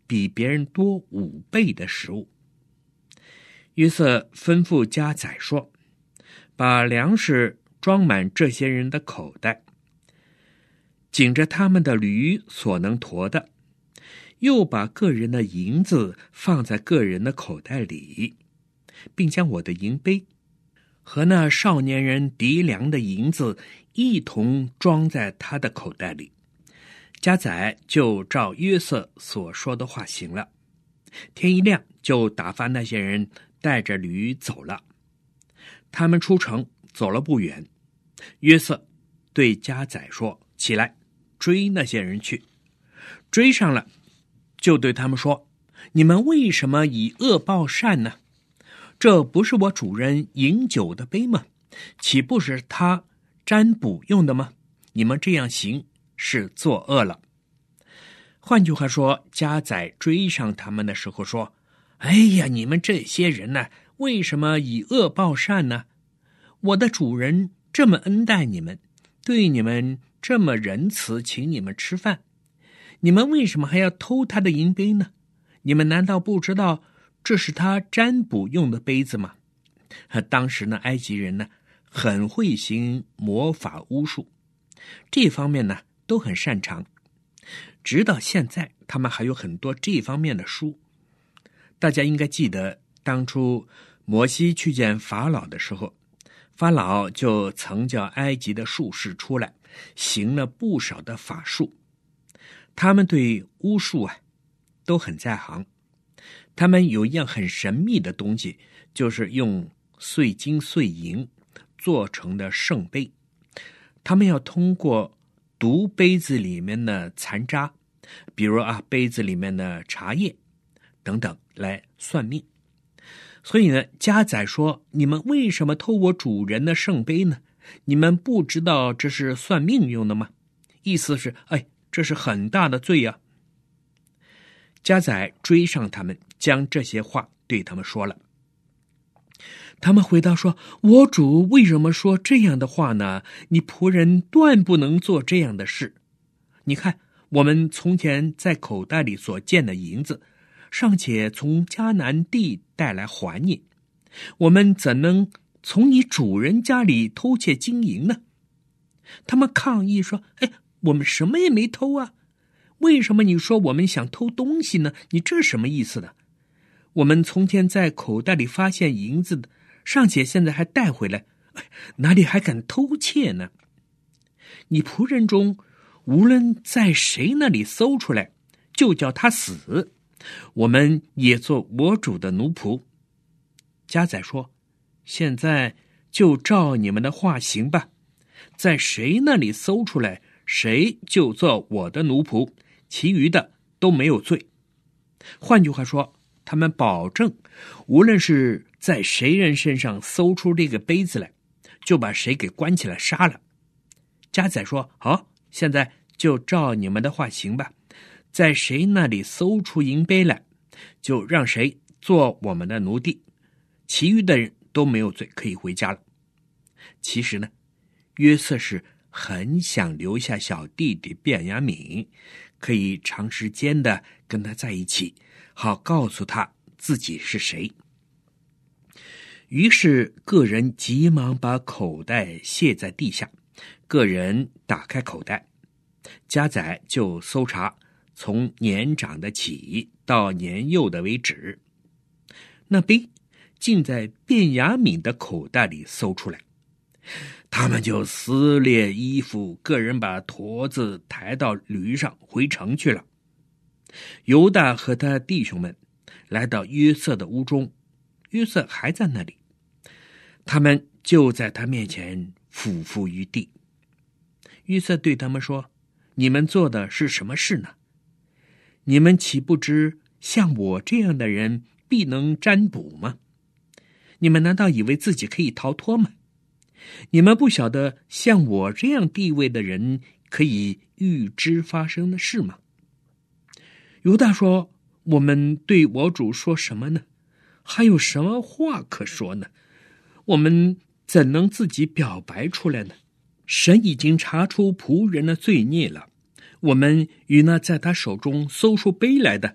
比别人多五倍的食物。约瑟吩咐家宰说，把粮食装满这些人的口袋，紧着他们的驴所能驮的，又把个人的银子放在个人的口袋里，并将我的银杯和那少年人籴粮的银子一同装在他的口袋里。家宰就照约瑟所说的话行了。天一亮，就打发那些人带着驴走了。他们出城走了不远，约瑟对家宰说，起来追那些人去。追上了，就对他们说，你们为什么以恶报善呢？这不是我主人饮酒的杯吗？岂不是他占卜用的吗？你们这样行是作恶了。换句话说，家宰追上他们的时候说，哎呀，你们这些人呢，为什么以恶报善呢？我的主人这么恩待你们，对你们这么仁慈，请你们吃饭，你们为什么还要偷他的银杯呢？你们难道不知道这是他占卜用的杯子吗？当时呢，埃及人呢很会行魔法巫术，这方面呢都很擅长，直到现在他们还有很多这方面的书。大家应该记得，当初摩西去见法老的时候，法老就曾叫埃及的术士出来，行了不少的法术。他们对巫术啊都很在行。他们有一样很神秘的东西，就是用碎金碎银做成的圣杯。他们要通过读杯子里面的残渣，比如啊杯子里面的茶叶等等来算命。所以呢，家宰说，你们为什么偷我主人的圣杯呢？你们不知道这是算命用的吗？意思是，哎，这是很大的罪啊。家宰追上他们，将这些话对他们说了。他们回答说，我主为什么说这样的话呢？你仆人断不能做这样的事。你看，我们从前在口袋里所见的银子，尚且从迦南地带来还你，我们怎能从你主人家里偷窃金银呢？他们抗议说，哎，我们什么也没偷啊，为什么你说我们想偷东西呢？你这是什么意思的？我们从前在口袋里发现银子的，尚且现在还带回来，哪里还敢偷窃呢？你仆人中无论在谁那里搜出来，就叫他死，我们也做我主的奴仆。家宰说，现在就照你们的话行吧，在谁那里搜出来，谁就做我的奴仆，其余的都没有罪。换句话说，他们保证无论是在谁人身上搜出这个杯子来，就把谁给关起来杀了。家宰说，好，现在就照你们的话行吧，在谁那里搜出银杯来，就让谁做我们的奴隶，其余的人都没有罪，可以回家了。其实呢，约瑟是很想留下小弟弟便雅悯，可以长时间的跟他在一起，好告诉他自己是谁。于是个人急忙把口袋卸在地下，个人打开口袋，家宰就搜查，从年长的起到年幼的为止。那杯竟在便雅悯的口袋里搜出来，他们就撕裂衣服，个人把驼子抬到驴上回城去了。犹大和他弟兄们来到约瑟的屋中，约瑟还在那里，他们就在他面前俯伏于地。约瑟对他们说，你们做的是什么事呢？你们岂不知像我这样的人必能占卜吗？你们难道以为自己可以逃脱吗？你们不晓得像我这样地位的人可以预知发生的事吗？犹大说，我们对我主说什么呢？还有什么话可说呢？我们怎能自己表白出来呢？神已经查出仆人的罪孽了，我们与那在他手中搜出杯来的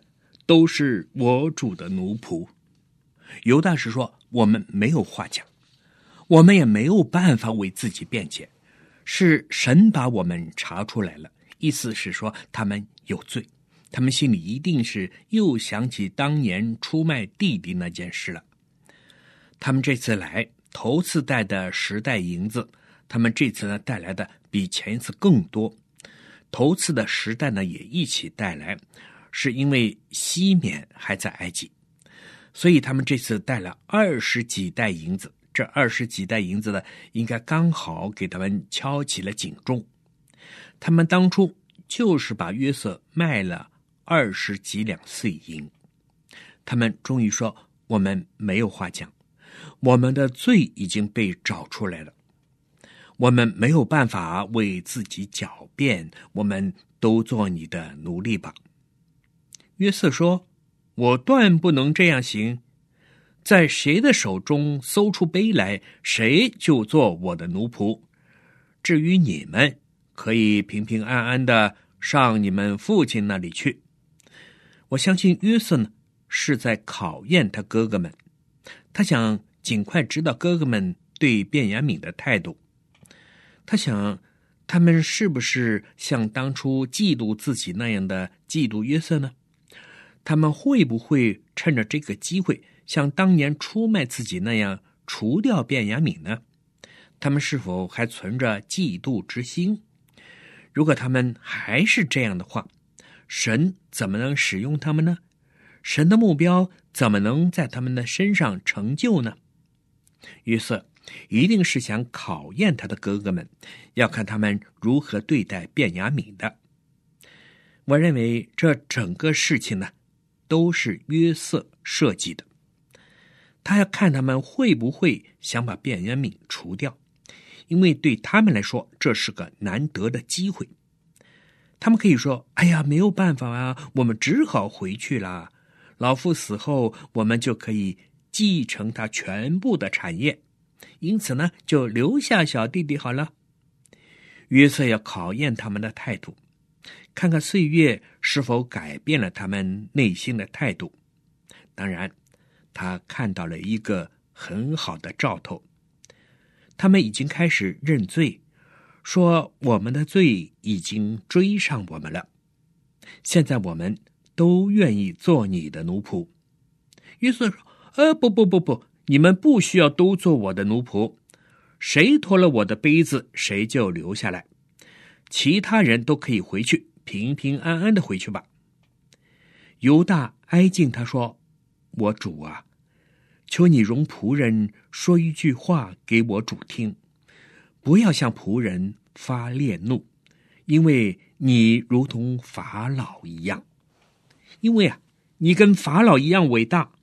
都是我主的奴仆。犹大是说，我们没有话讲，我们也没有办法为自己辩解，是神把我们查出来了，意思是说他们有罪，他们心里一定是又想起当年出卖弟弟那件事了。他们这次来头次带的十袋银子，他们这次呢带来的比前一次更多，头次的十袋呢也一起带来，是因为西缅还在埃及，所以他们这次带了二十几袋银子，这二十几袋银子呢应该刚好给他们敲起了警钟。他们当初就是把约瑟卖了二十几两碎银，他们终于说，我们没有话讲，我们的罪已经被找出来了，我们没有办法为自己狡辩，我们都做你的奴隶吧。约瑟说，我断不能这样行，在谁的手中搜出杯来，谁就做我的奴仆。至于你们，可以平平安安的上你们父亲那里去。我相信约瑟呢，是在考验他哥哥们，他想尽快知道哥哥们对便雅悯的态度。他想，他们是不是像当初嫉妒自己那样的嫉妒约瑟呢？他们会不会趁着这个机会，像当年出卖自己那样除掉便雅悯呢？他们是否还存着嫉妒之心？如果他们还是这样的话，神怎么能使用他们呢？神的目标怎么能在他们的身上成就呢？约瑟一定是想考验他的哥哥们，要看他们如何对待便雅悯的。我认为这整个事情呢，都是约瑟设计的。他要看他们会不会想把便雅悯除掉，因为对他们来说，这是个难得的机会。他们可以说，哎呀，没有办法啊，我们只好回去了。老父死后，我们就可以继承他全部的产业，因此呢，就留下小弟弟好了。约瑟要考验他们的态度，看看岁月是否改变了他们内心的态度。当然，他看到了一个很好的兆头，他们已经开始认罪，说我们的罪已经追上我们了，现在我们都愿意做你的奴仆。约瑟说，呃，不不不不，你们不需要都做我的奴仆，谁脱了我的杯子，谁就留下来，其他人都可以回去，平平安安的回去吧。犹大挨近他说，我主啊，求你容仆人说一句话给我主听，不要向仆人发烈怒，因为你如同法老一样，因为啊，你跟法老一样伟大。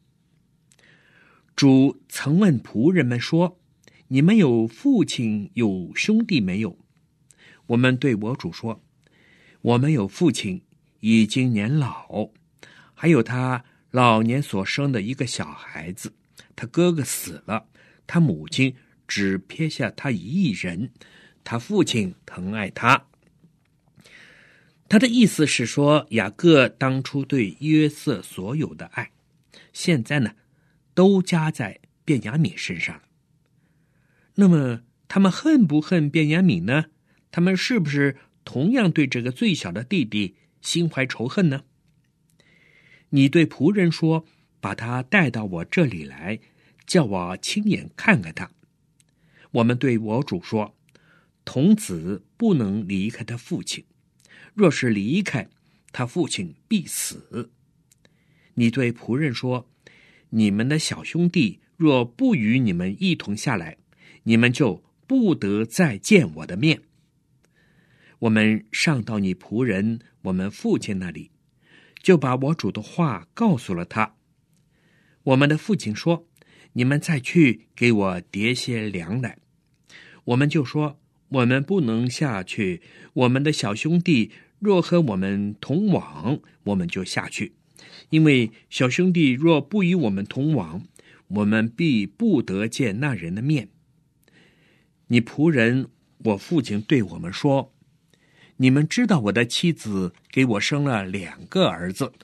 主曾问仆人们说，你们有父亲有兄弟没有？我们对我主说，我们有父亲已经年老，还有他老年所生的一个小孩子，他哥哥死了，他母亲只撇下他一人，他父亲疼爱他。他的意思是说，雅各当初对约瑟所有的爱，现在呢，都加在便雅悯身上了。那么他们恨不恨便雅悯呢？他们是不是同样对这个最小的弟弟心怀仇恨呢？你对仆人说，把他带到我这里来，叫我亲眼看看他。我们对我主说，童子不能离开他父亲，若是离开，他父亲必死。你对仆人说，你们的小兄弟若不与你们一同下来，你们就不得再见我的面。我们上到你仆人我们父亲那里，就把我主的话告诉了他。我们的父亲说，你们再去给我叠些粮来。我们就说，我们不能下去，我们的小兄弟若和我们同往，我们就下去，因为小兄弟若不与我们同往，我们必不得见那人的面。你仆人我父亲对我们说，你们知道我的妻子给我生了两个儿子，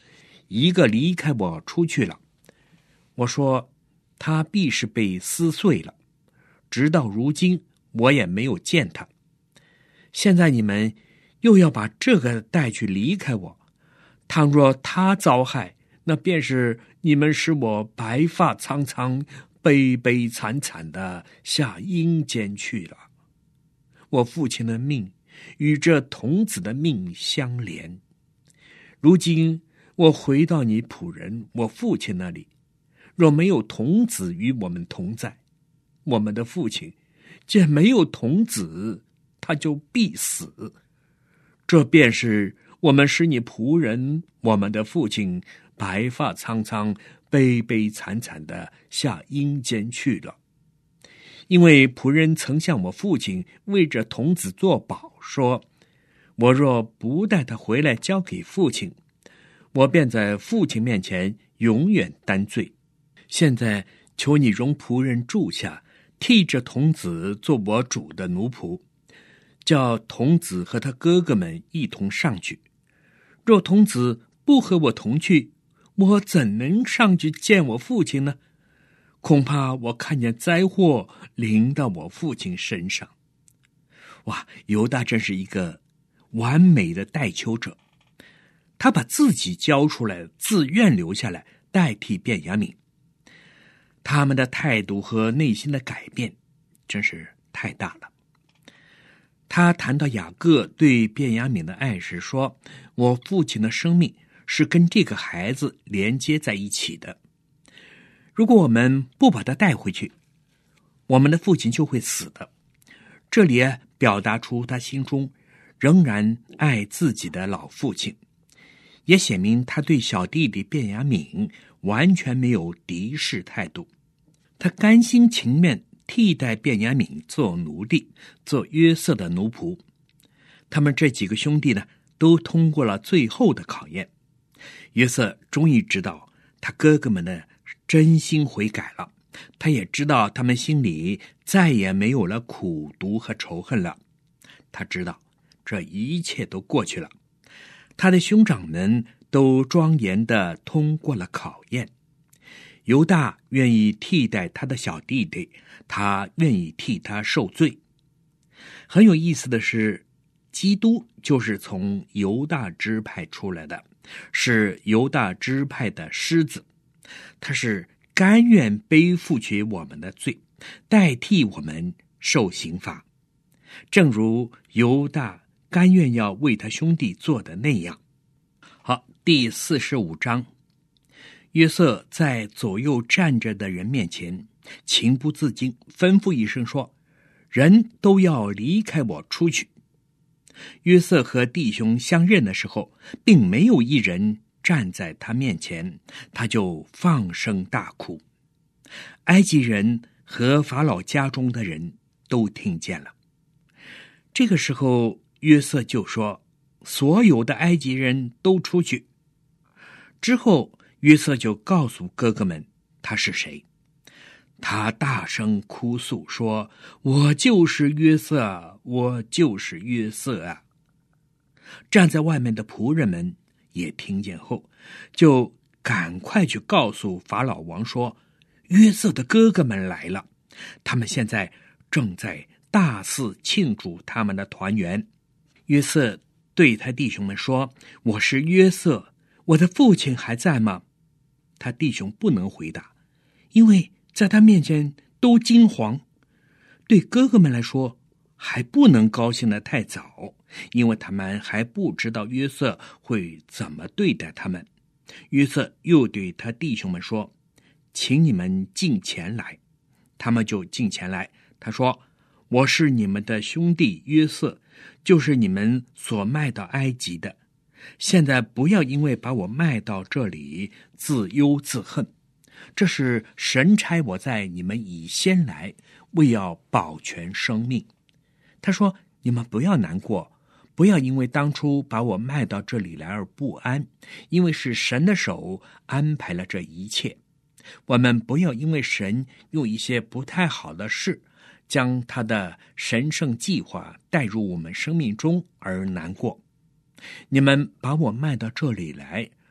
一个离开我出去了。我说，他必是被撕碎了，直到如今我也没有见他。现在你们又要把这个带去离开我，倘若他遭害，那便是你们使我白发苍苍、悲悲惨惨的下阴间去了。我父亲的命与这童子的命相连，如今我回到你仆人我父亲那里，若没有童子与我们同在，我们的父亲见没有童子，他就必死。这便是我们使你仆人我们的父亲白发苍苍、悲悲惨惨的下阴间去了。因为仆人曾向我父亲为这童子作保，说我若不带他回来交给父亲，我便在父亲面前永远担罪。现在求你容仆人住下，替这童子做我主的奴仆，叫童子和他哥哥们一同上去。若童子不和我同去，我怎能上去见我父亲呢？恐怕我看见灾祸临到我父亲身上。哇，犹大真是一个完美的代求者，他把自己交出来，自愿留下来代替便雅悯。他们的态度和内心的改变真是太大了。他谈到雅各对便雅悯的爱时说，我父亲的生命是跟这个孩子连接在一起的，如果我们不把他带回去，我们的父亲就会死的。这里表达出他心中仍然爱自己的老父亲，也显明他对小弟弟便雅悯完全没有敌视态度。他甘心情愿替代便雅悯做奴隶，做约瑟的奴仆。他们这几个兄弟呢，都通过了最后的考验。约瑟终于知道他哥哥们的真心悔改了，他也知道他们心里再也没有了苦毒和仇恨了。他知道这一切都过去了，他的兄长们都庄严地通过了考验。犹大愿意替代他的小弟弟，他愿意替他受罪。很有意思的是，基督就是从犹大支派出来的，是犹大支派的狮子，他是甘愿背负起我们的罪，代替我们受刑罚，正如犹大甘愿要为他兄弟做的那样。好，第四十五章，约瑟在左右站着的人面前情不自禁吩咐一声说，人都要离开我出去。约瑟和弟兄相认的时候，并没有一人站在他面前，他就放声大哭。埃及人和法老家中的人都听见了。这个时候约瑟就说，所有的埃及人都出去。之后约瑟就告诉哥哥们他是谁，他大声哭诉说，我就是约瑟，我就是约瑟啊。站在外面的仆人们也听见后，就赶快去告诉法老王说，约瑟的哥哥们来了，他们现在正在大肆庆祝他们的团圆。约瑟对他弟兄们说，我是约瑟，我的父亲还在吗？他弟兄不能回答，因为在他面前都惊惶。对哥哥们来说，还不能高兴得太早，因为他们还不知道约瑟会怎么对待他们。约瑟又对他弟兄们说，请你们进前来。他们就进前来。他说，我是你们的兄弟约瑟，就是你们所卖到埃及的。现在不要因为把我卖到这里自忧自恨，这是神差我在你们以先来，为要保全生命。他说，你们不要难过，不要因为当初把我卖到这里来而不安，因为是神的手安排了这一切。我们不要因为神用一些不太好的事将他的神圣计划带入我们生命中而难过。你们把我卖到这里来，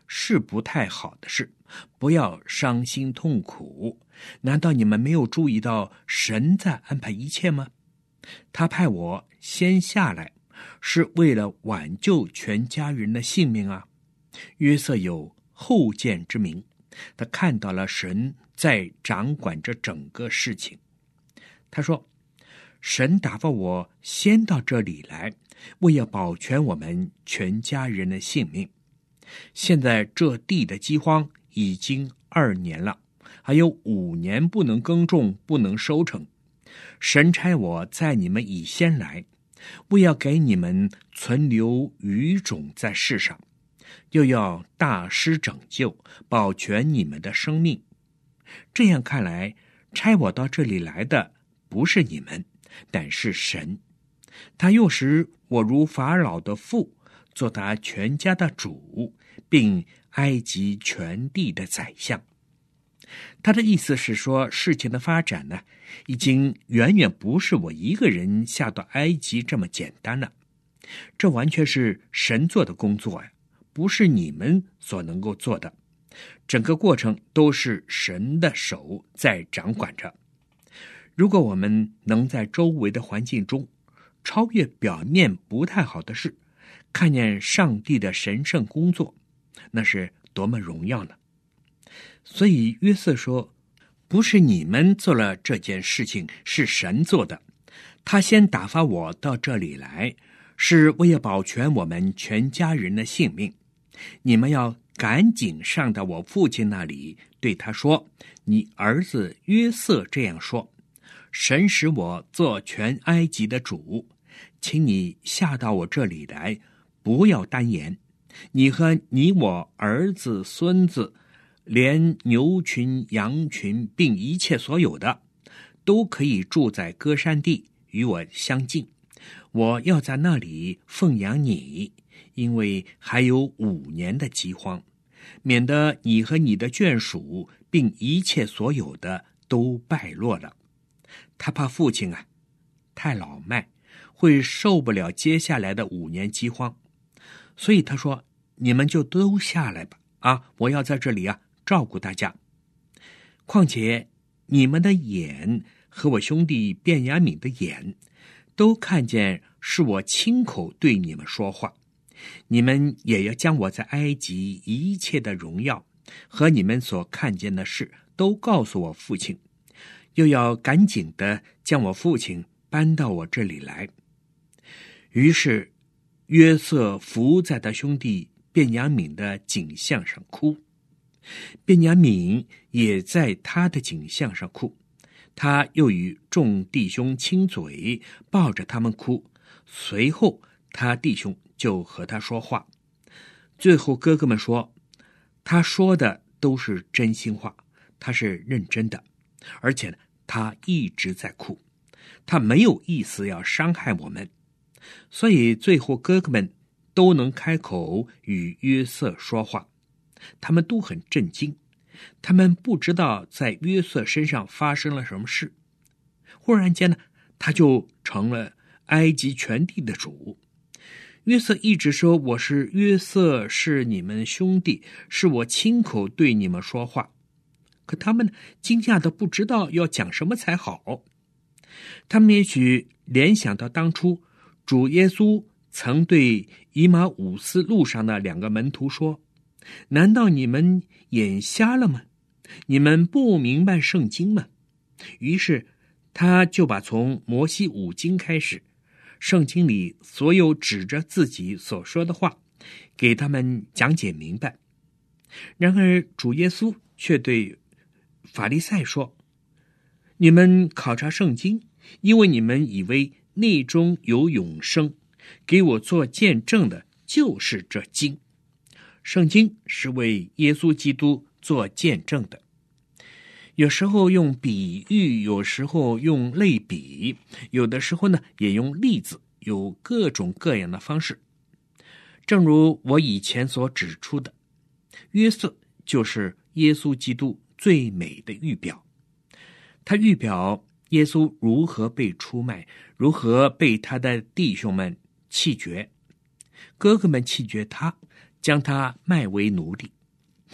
是不太好的事，不要伤心痛苦。难道你们没有注意到神在安排一切吗？他派我先下来，是为了挽救全家人的性命啊。约瑟有后见之明，他看到了神在掌管着整个事情。他说，神打发我先到这里来，为要保全我们全家人的性命。现在这地的饥荒已经二年了，还有五年不能耕种，不能收成。神差我在你们以先来，为要给你们存留余种在世上，又要大施拯救，保全你们的生命。这样看来，差我到这里来的不是你们，但是神。他又使我如法老的父，做他全家的主，并埃及全地的宰相。他的意思是说，事情的发展呢，已经远远不是我一个人下到埃及这么简单了。这完全是神做的工作呀，不是你们所能够做的。整个过程都是神的手在掌管着。如果我们能在周围的环境中超越表面不太好的事，看见上帝的神圣工作，那是多么荣耀呢？所以约瑟说，不是你们做了这件事情，是神做的。他先打发我到这里来，是为了保全我们全家人的性命。你们要赶紧上到我父亲那里，对他说，你儿子约瑟这样说，神使我做全埃及的主，请你下到我这里来，不要单言。你和你我儿子孙子，连牛群羊群并一切所有的，都可以住在歌珊地，与我相近。我要在那里奉养你，因为还有五年的饥荒，免得你和你的眷属并一切所有的都败落了。他怕父亲啊太老迈，会受不了接下来的五年饥荒，所以他说，你们就都下来吧，啊，我要在这里啊照顾大家。况且你们的眼和我兄弟便雅悯的眼都看见是我亲口对你们说话，你们也要将我在埃及一切的荣耀和你们所看见的事都告诉我父亲，又要赶紧的将我父亲搬到我这里来。于是约瑟伏在他兄弟便雅悯的颈项上哭，便雅悯也在他的颈项上哭，他又与众弟兄亲嘴，抱着他们哭。随后他弟兄就和他说话。最后哥哥们说，他说的都是真心话，他是认真的，而且呢，他一直在哭，他没有意思要伤害我们。所以最后哥哥们都能开口与约瑟说话，他们都很震惊，他们不知道在约瑟身上发生了什么事。忽然间呢，他就成了埃及全地的主。约瑟一直说，我是约瑟，是你们兄弟，是我亲口对你们说话。可他们惊讶的不知道要讲什么才好。他们也许联想到当初主耶稣曾对以马五斯路上的两个门徒说，难道你们眼瞎了吗？你们不明白圣经吗？于是他就把从摩西五经开始，圣经里所有指着自己所说的话，给他们讲解明白。然而主耶稣却对法利赛说，你们考察圣经，因为你们以为内中有永生，给我做见证的就是这经。圣经是为耶稣基督做见证的，有时候用比喻，有时候用类比，有的时候呢也用例子，有各种各样的方式。正如我以前所指出的，约瑟就是耶稣基督最美的预表。他预表耶稣如何被出卖，如何被他的弟兄们弃绝，哥哥们弃绝他，将他卖为奴隶。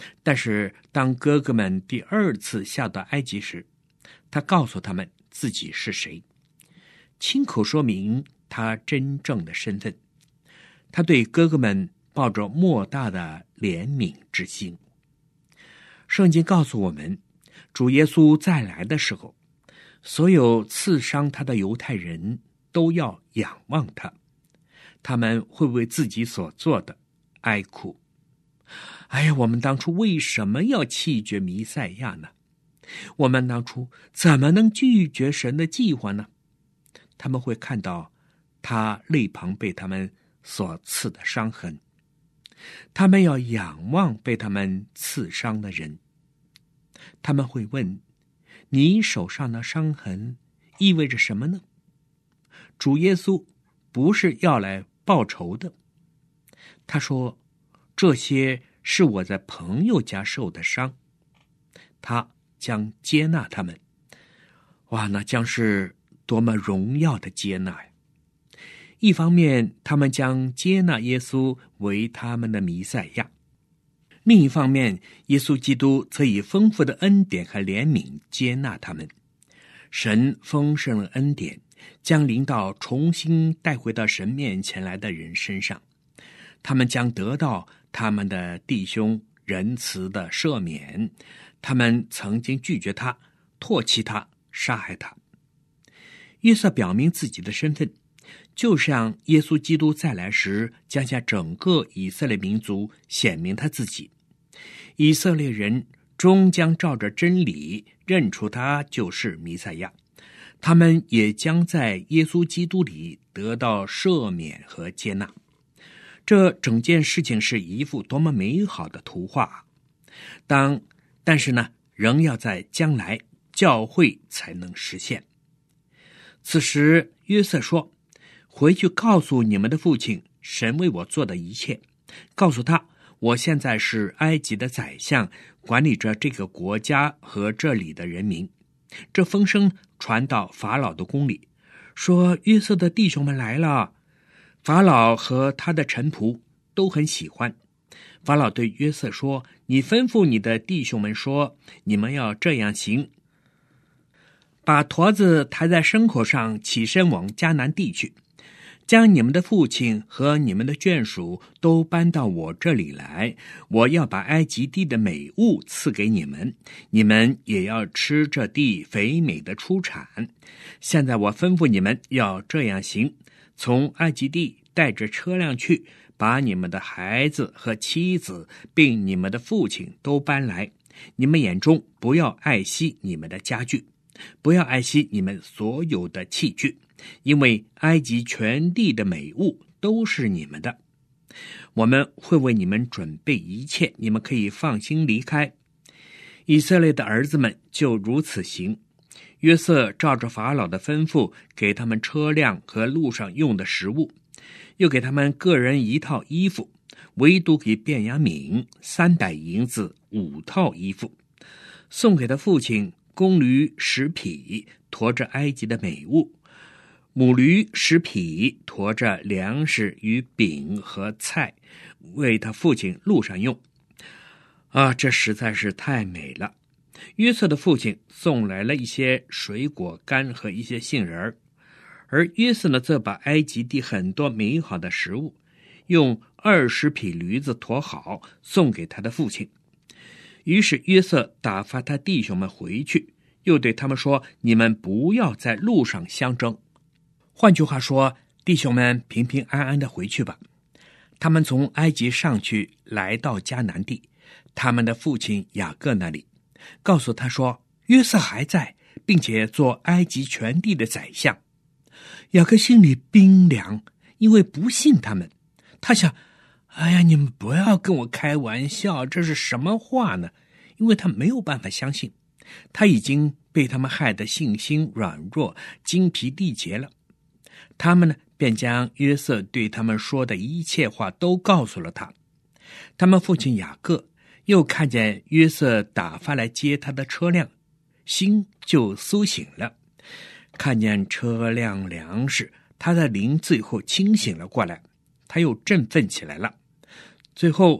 但是当哥哥们第二次下到埃及时，他告诉他们自己是谁，亲口说明他真正的身份。他对哥哥们抱着莫大的怜悯之心。圣经告诉我们，主耶稣再来的时候，所有刺伤他的犹太人都要仰望他，他们会为自己所做的哀哭。哎呀，我们当初为什么要弃绝弥赛亚呢？我们当初怎么能拒绝神的计划呢？他们会看到他肋旁被他们所刺的伤痕，他们要仰望被他们刺伤的人。他们会问，你手上的伤痕意味着什么呢？主耶稣不是要来报仇的。他说，这些是我在朋友家受的伤，他将接纳他们。哇，那将是多么荣耀的接纳呀！一方面，他们将接纳耶稣为他们的弥赛亚；另一方面，耶稣基督则以丰富的恩典和怜悯接纳他们。神丰盛的恩典将临到重新带回到神面前来的人身上，他们将得到他们的弟兄仁慈的赦免。他们曾经拒绝他，唾弃他，杀害他。约瑟表明自己的身份，就像耶稣基督再来时将向整个以色列民族显明他自己。以色列人终将照着真理认出他就是弥赛亚，他们也将在耶稣基督里得到赦免和接纳。这整件事情是一幅多么美好的图画！当但是呢，仍要在将来教会才能实现。此时约瑟说，回去告诉你们的父亲神为我做的一切，告诉他我现在是埃及的宰相，管理着这个国家和这里的人民。这风声传到法老的宫里，说约瑟的弟兄们来了。法老和他的臣仆都很喜欢。法老对约瑟说，你吩咐你的弟兄们说，你们要这样行，把驼子抬在牲口上，起身往迦南地去，将你们的父亲和你们的眷属都搬到我这里来，我要把埃及地的美物赐给你们，你们也要吃这地肥美的出产。现在我吩咐你们要这样行，从埃及地带着车辆去，把你们的孩子和妻子并你们的父亲都搬来，你们眼中不要爱惜你们的家具，不要爱惜你们所有的器具，因为埃及全地的美物都是你们的。我们会为你们准备一切，你们可以放心离开。以色列的儿子们就如此行。约瑟照着法老的吩咐，给他们车辆和路上用的食物，又给他们个人一套衣服，唯独给便雅悯三百银子五套衣服，送给他父亲公驴十匹，驮着埃及的美物；母驴十匹，驮着粮食与饼和菜，为他父亲路上用。啊，这实在是太美了！约瑟的父亲送来了一些水果干和一些杏仁，而约瑟呢，则把埃及地很多美好的食物，用二十匹驴子驮好，送给他的父亲。于是约瑟打发他弟兄们回去，又对他们说，你们不要在路上相争。换句话说，弟兄们平平安安的回去吧。他们从埃及上去，来到迦南地，他们的父亲雅各那里，告诉他说，约瑟还在，并且做埃及全地的宰相。雅各心里冰凉，因为不信他们。他想，哎呀，你们不要跟我开玩笑，这是什么话呢？因为他没有办法相信，他已经被他们害得信心软弱，精疲力竭了。他们呢，便将约瑟对他们说的一切话都告诉了他。他们父亲雅各又看见约瑟打发来接他的车辆，心就苏醒了。看见车辆粮食，他的灵最后清醒了过来，他又振奋起来了。最后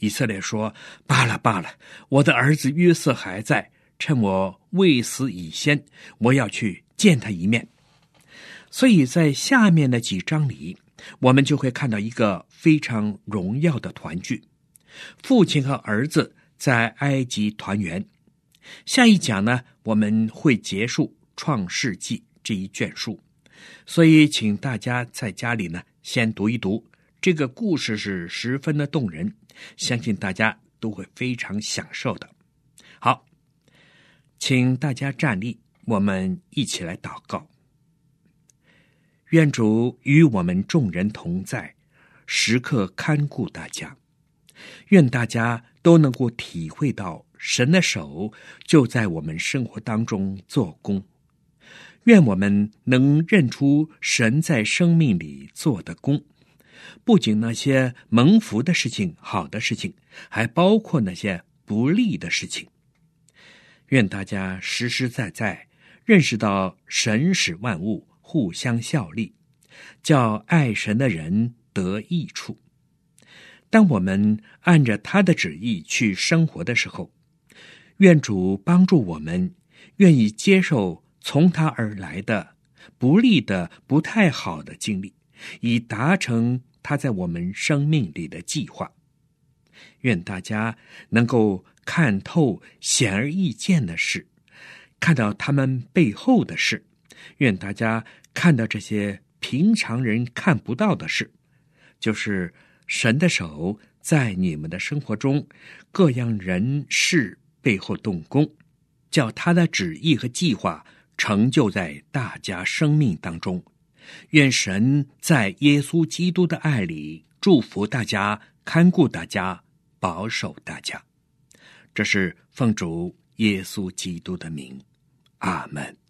以色列说：罢了罢了，我的儿子约瑟还在，趁我未死以先，我要去见他一面。所以在下面的几章里，我们就会看到一个非常荣耀的团聚，父亲和儿子在埃及团圆。下一讲呢，我们会结束创世纪这一卷书，所以请大家在家里呢先读一读，这个故事是十分的动人，相信大家都会非常享受的。好，请大家站立，我们一起来祷告。愿主与我们众人同在，时刻看顾大家。愿大家都能够体会到神的手就在我们生活当中做工。愿我们能认出神在生命里做的工，不仅那些蒙福的事情、好的事情，还包括那些不利的事情。愿大家实实在在认识到神使万物互相效力，叫爱神的人得益处。当我们按着他的旨意去生活的时候，愿主帮助我们愿意接受从他而来的不利的、不太好的经历，以达成他在我们生命里的计划。愿大家能够看透显而易见的事，看到他们背后的事。愿大家看到这些平常人看不到的事，就是神的手在你们的生活中各样人事背后动工，叫他的旨意和计划成就在大家生命当中。愿神在耶稣基督的爱里祝福大家，看顾大家，保守大家。这是奉主耶稣基督的名，阿们。